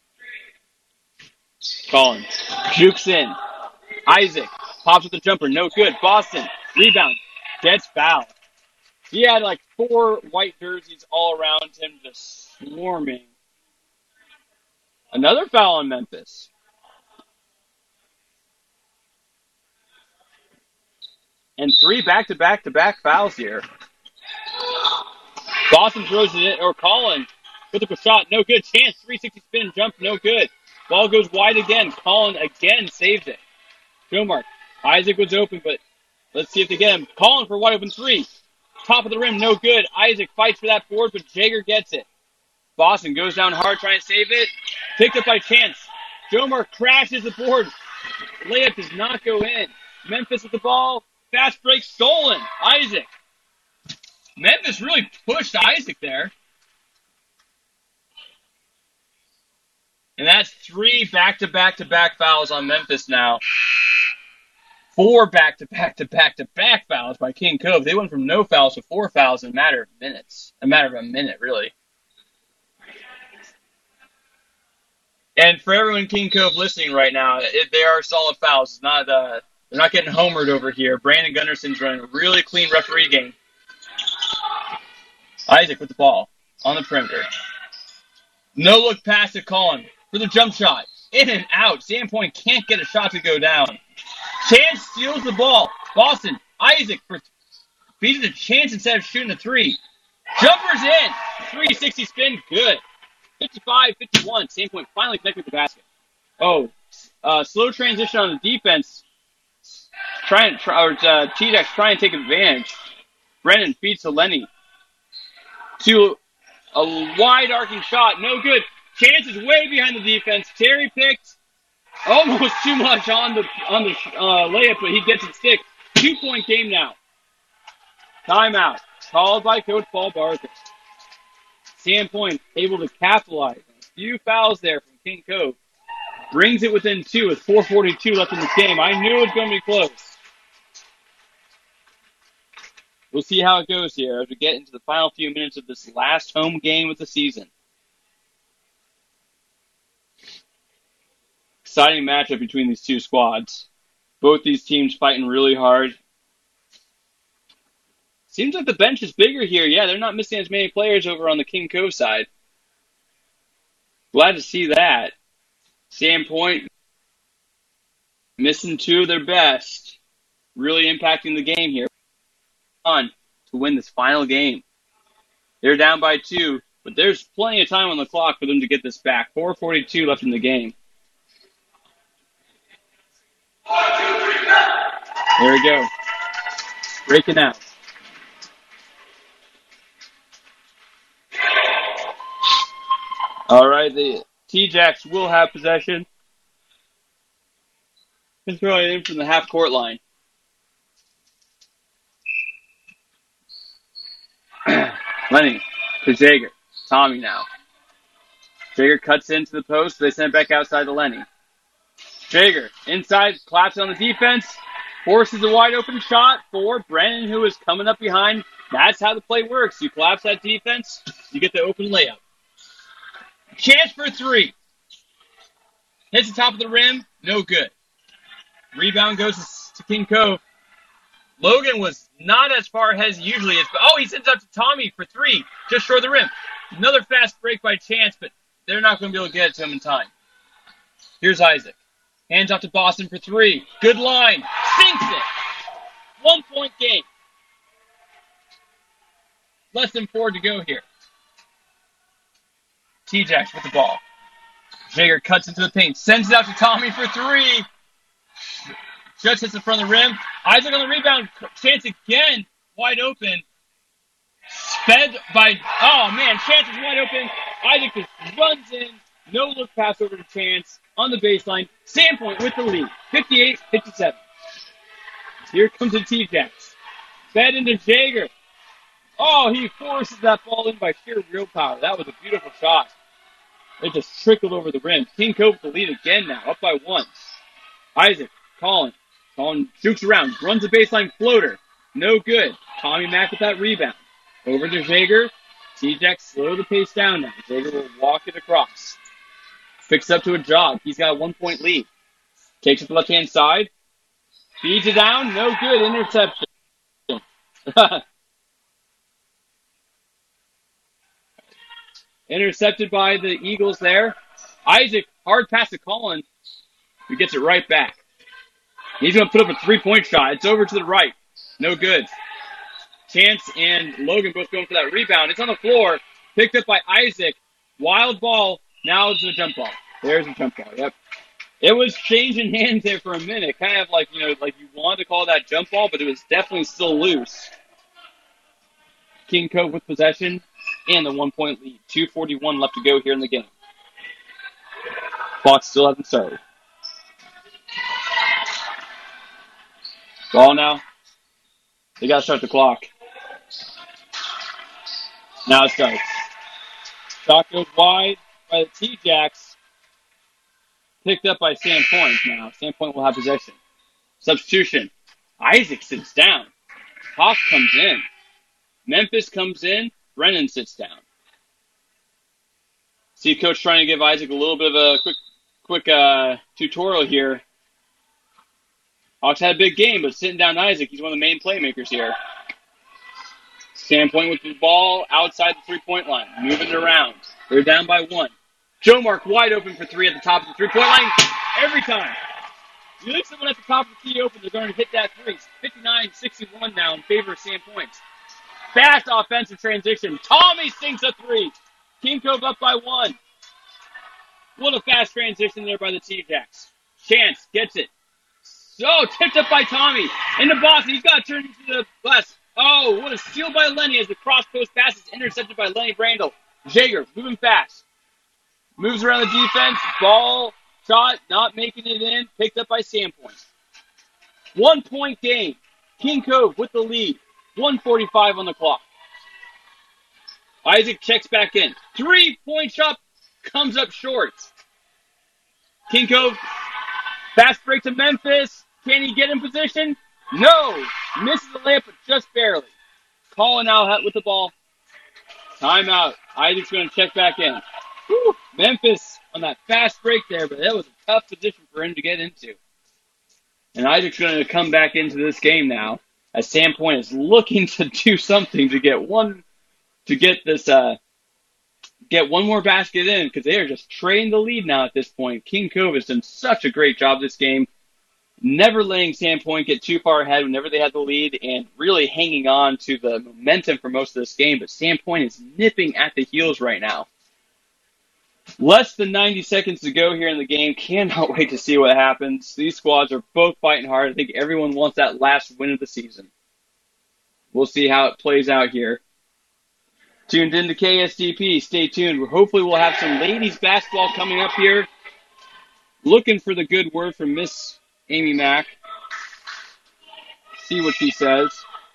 Collins. Jukes in. Isaac. Pops with the jumper. No good. Boston. Rebound. Gets fouled. He had like four white jerseys all around him just swarming. Another foul on Memphis. And three back-to-back-to-back fouls here. Boston throws it in, or Collins with a shot, no good. Chance, three sixty spin, jump, no good. Ball goes wide again. Collins again saves it. Joe Mark. Isaac was open, but let's see if they get him. Collins for wide open three. Top of the rim, no good. Isaac fights for that board, but Jaeger gets it. Boston goes down hard trying to save it. Picked up by Chance. Joe Mark crashes the board. Layup does not go in. Memphis with the ball. Fast break stolen. Isaac. Memphis really pushed Isaac there. And that's three back-to-back-to-back fouls on Memphis now. Four back-to-back-to-back-to-back fouls by King Cove. They went from no fouls to four fouls in a matter of minutes. A matter of a minute, really. And for everyone in King Cove listening right now, it, they are solid fouls. It's not, uh, they're not getting homered over here. Brandon Gunnarson's running a really clean referee game. Isaac with the ball on the perimeter. No look pass to Collin for the jump shot. In and out. Sandpoint can't get a shot to go down. Chance steals the ball. Boston. Isaac for beats the Chance instead of shooting a three. Jumper's in. three sixty spin. Good. fifty-five fifty-one. Sandpoint finally connected with the basket. Oh, uh, slow transition on the defense. Trying, try, or uh, T-Dex trying to take advantage. Brennan feeds to Lenny. To a wide arcing shot. No good. Chance is way behind the defense. Terry picked almost too much on the on the uh, layup, but he gets it stick. Two point game now. Timeout called by Coach Paul Barker. Sandpoint able to capitalize on a few fouls there from King Cove. Brings it within two with four forty-two left in this game. I knew it was going to be close. We'll see how it goes here as we get into the final few minutes of this last home game of the season. Exciting matchup between these two squads. Both these teams fighting really hard. Seems like the bench is bigger here. Yeah, they're not missing as many players over on the King Cove side. Glad to see that. Sandpoint missing two of their best. Really impacting the game here. On to win this final game. They're down by two, but there's plenty of time on the clock for them to get this back. four forty-two left in the game. There we go. Breaking out. All right, the T-Jacks will have possession. They're throwing it in from the half-court line. Lenny to Jaeger. Tommy now. Jaeger cuts into the post. They send it back outside to Lenny. Jaeger inside, claps on the defense. Forces a wide open shot for Brennan, who is coming up behind. That's how the play works. You collapse that defense, you get the open layup. Chance for three. Hits the top of the rim. No good. Rebound goes to King Cove. Logan was not as far ahead as he usually is. But, oh, he sends out to Tommy for three. Just short of the rim. Another fast break by Chance, but they're not going to be able to get it to him in time. Here's Isaac. Hands off to Boston for three. Good line. Sinks it. One point game. Less than four to go here. T-Jacks with the ball. Jaeger cuts into the paint. Sends it out to Tommy for three. Just hits in front of the rim. Isaac on the rebound. Chance again. Wide open. Sped by... Oh, man. Chance is wide open. Isaac just runs in. No look pass over to Chance on the baseline. Sandpoint with the lead. fifty-eight fifty-seven. Here comes the T-Jacks. Fed into Jaeger. Oh, he forces that ball in by sheer willpower. That was a beautiful shot. It just trickled over the rim. King Cove with the lead again now. Up by one. Isaac. Collin. Collin jukes around. Runs the baseline floater. No good. Tommy Mack with that rebound. Over to Jaeger. T-Jax slow the pace down now. Jaeger will walk it across. Picks up to a jog. He's got a one-point lead. Takes it to the left-hand side. Feeds it down. No good. Interception. Intercepted by the Eagles there. Isaac, hard pass to Colin, who gets it right back. He's going to put up a three-point shot. It's over to the right. No good. Chance and Logan both going for that rebound. It's on the floor. Picked up by Isaac. Wild ball. Now it's a jump ball. There's a jump ball. Yep. It was changing hands there for a minute. Kind of like, you know, like you wanted to call that jump ball, but it was definitely still loose. King Cove with possession and the one-point lead. two forty-one left to go here in the game. Clock still hasn't started. Ball now. They got to start the clock. Now it starts. Shot goes wide by the T-Jacks. Picked up by Sandpoint now. Sandpoint will have possession. Substitution. Isaac sits down. Hawk comes in. Memphis comes in. Brennan sits down. See Coach trying to give Isaac a little bit of a quick quick uh, tutorial here. Hawks had a big game, but sitting down Isaac, he's one of the main playmakers here. Sandpoint with the ball outside the three-point line. Moving it around. They're down by one. Joe Mark wide open for three at the top of the three-point line. Every time. You leave someone at the top of the key open, they're going to hit that three. fifty-nine sixty-one now in favor of Sandpoint. Fast offensive transition. Tommy sinks a three. King Cove up by one. What a fast transition there by the T-Jacks. Chance gets it. So, tipped up by Tommy. Into Boston. He's got to turn into the left. Oh, what a steal by Lenny as the cross-post pass is intercepted by Lenny Brandel. Jaeger, moving fast. Moves around the defense. Ball, shot, not making it in. Picked up by Sandpoint. One-point game. King Cove with the lead. one forty-five on the clock. Isaac checks back in. Three-point shot comes up short. King Cove, fast break to Memphis. Can he get in position? No. Misses the layup, but just barely. Colin out with the ball. Timeout. Isaac's going to check back in. Whew. Memphis on that fast break there, but that was a tough position for him to get into. And Isaac's going to come back into this game now, as Sandpoint is looking to do something to get one, to get this, uh, get one more basket in, because they are just trading the lead now at this point. King Cove has done such a great job this game, never letting Sandpoint get too far ahead whenever they had the lead, and really hanging on to the momentum for most of this game. But Sandpoint is nipping at the heels right now. Less than ninety seconds to go here in the game. Cannot wait to see what happens. These squads are both fighting hard. I think everyone wants that last win of the season. We'll see how it plays out here. Tuned in to K S D P. Stay tuned. Hopefully we'll have some ladies basketball coming up here. Looking for the good word from Miss Amy Mack. See what she says.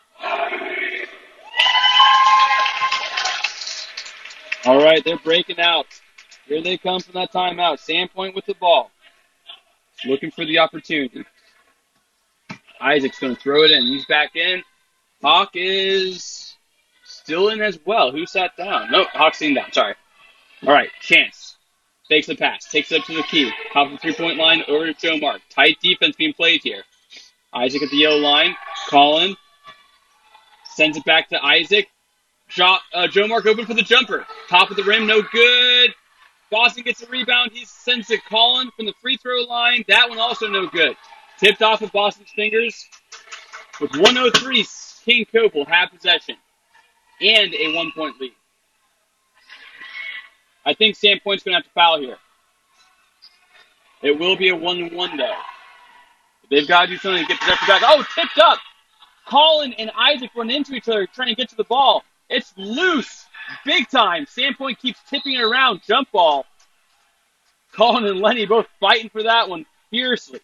All right, they're breaking out. Here they come from that timeout. Sandpoint with the ball. Looking for the opportunity. Isaac's going to throw it in. He's back in. Hawk is still in as well. Who sat down? No, Hawk's sitting down. Sorry. All right, Chance. Fakes the pass. Takes it up to the key. Top of the three-point line. Over to Joe Mark. Tight defense being played here. Isaac at the yellow line. Colin. Sends it back to Isaac. Jo- uh, Joe Mark open for the jumper. Top of the rim. No good. Boston gets a rebound. He sends it Colin from the free throw line. That one also no good. Tipped off of Boston's fingers. With one oh three, King Cove will have possession. And a one-point lead. I think Sandpoint's going to have to foul here. It will be a one and one, though. They've got to do something to get possession back. Oh, tipped up! Colin and Isaac run into each other trying to get to the ball. It's loose. Big time. Sandpoint keeps tipping it around. Jump ball. Colin and Lenny both fighting for that one fiercely.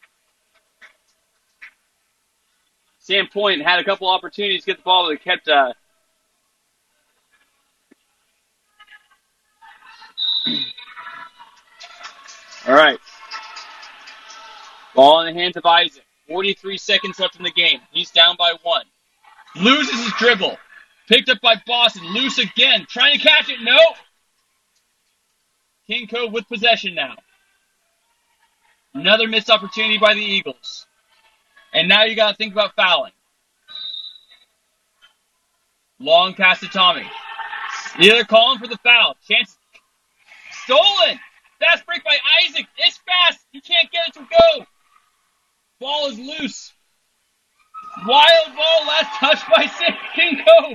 Sandpoint had a couple opportunities to get the ball, but they kept... Uh, All right. Ball in the hands of Isaac. forty-three seconds left in the game. He's down by one. Loses his dribble. Picked up by Boston. Loose again. Trying to catch it. No. King Cove with possession now. Another missed opportunity by the Eagles. And now you got to think about fouling. Long pass to Tommy. They're calling for the foul. Chance stolen. Fast break by Isaac. It's fast. He can't get it to go. Ball is loose. Wild ball. Last touch by King Cove.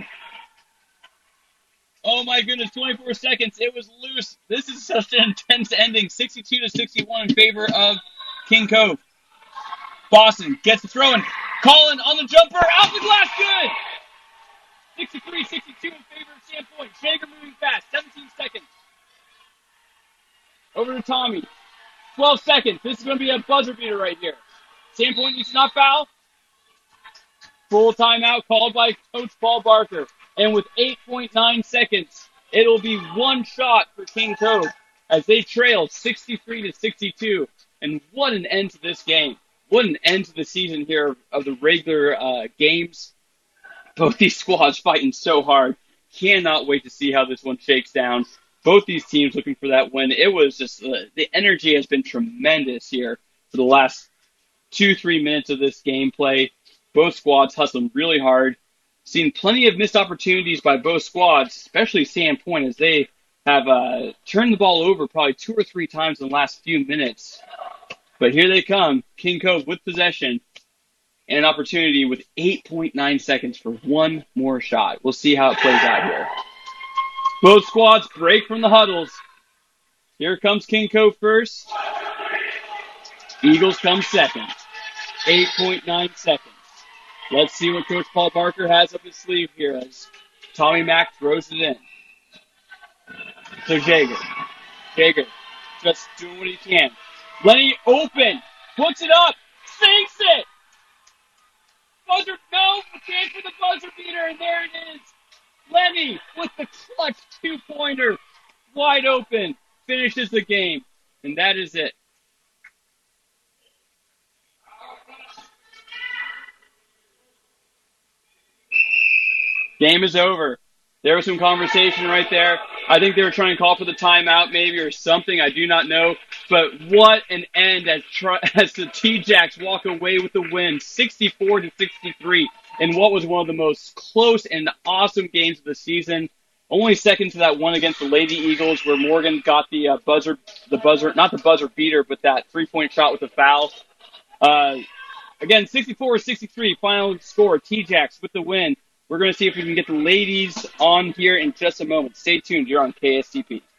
Oh my goodness. twenty-four seconds. It was loose. This is such an intense ending. sixty-two to sixty-one in favor of King Cove. Boston gets the throw in. Colin on the jumper. Off the glass. Good. sixty-three sixty-two in favor of Sandpoint. Shager moving fast. seventeen seconds. Over to Tommy. twelve seconds. This is going to be a buzzer beater right here. Sandpoint needs to not foul. Full timeout called by Coach Paul Barker. And with eight point nine seconds, it'll be one shot for King Cove as they trail sixty-three to sixty-two. And what an end to this game. What an end to the season here of the regular uh, games. Both these squads fighting so hard. Cannot wait to see how this one shakes down. Both these teams looking for that win. It was just, uh, the energy has been tremendous here for the last two, three minutes of this gameplay. Both squads hustling really hard. Seen plenty of missed opportunities by both squads, especially Sandpoint, as they have uh, turned the ball over probably two or three times in the last few minutes. But here they come. King Cove with possession. And an opportunity with eight point nine seconds for one more shot. We'll see how it plays out here. Both squads break from the huddles. Here comes King Cove first. Eagles come second. eight point nine seconds. Let's see what Coach Paul Barker has up his sleeve here as Tommy Mack throws it in. So Jaeger. Jaeger just doing what he can. Lenny open. Puts it up. Sinks it. Buzzer, no, chance for the buzzer beater, and there it is. Lenny with the clutch two-pointer, wide open, finishes the game, and that is it. Game is over. There was some conversation right there. I think they were trying to call for the timeout maybe or something. I do not know. But what an end as, try, as the T-Jacks walk away with the win, sixty-four to sixty-three, in what was one of the most close and awesome games of the season. Only second to that one against the Lady Eagles where Morgan got the uh, buzzer, the buzzer, not the buzzer beater, but that three-point shot with the foul. Uh, again, sixty-four to sixty-three, final score, T-Jacks with the win. We're going to see if we can get the ladies on here in just a moment. Stay tuned. You're on K S T P.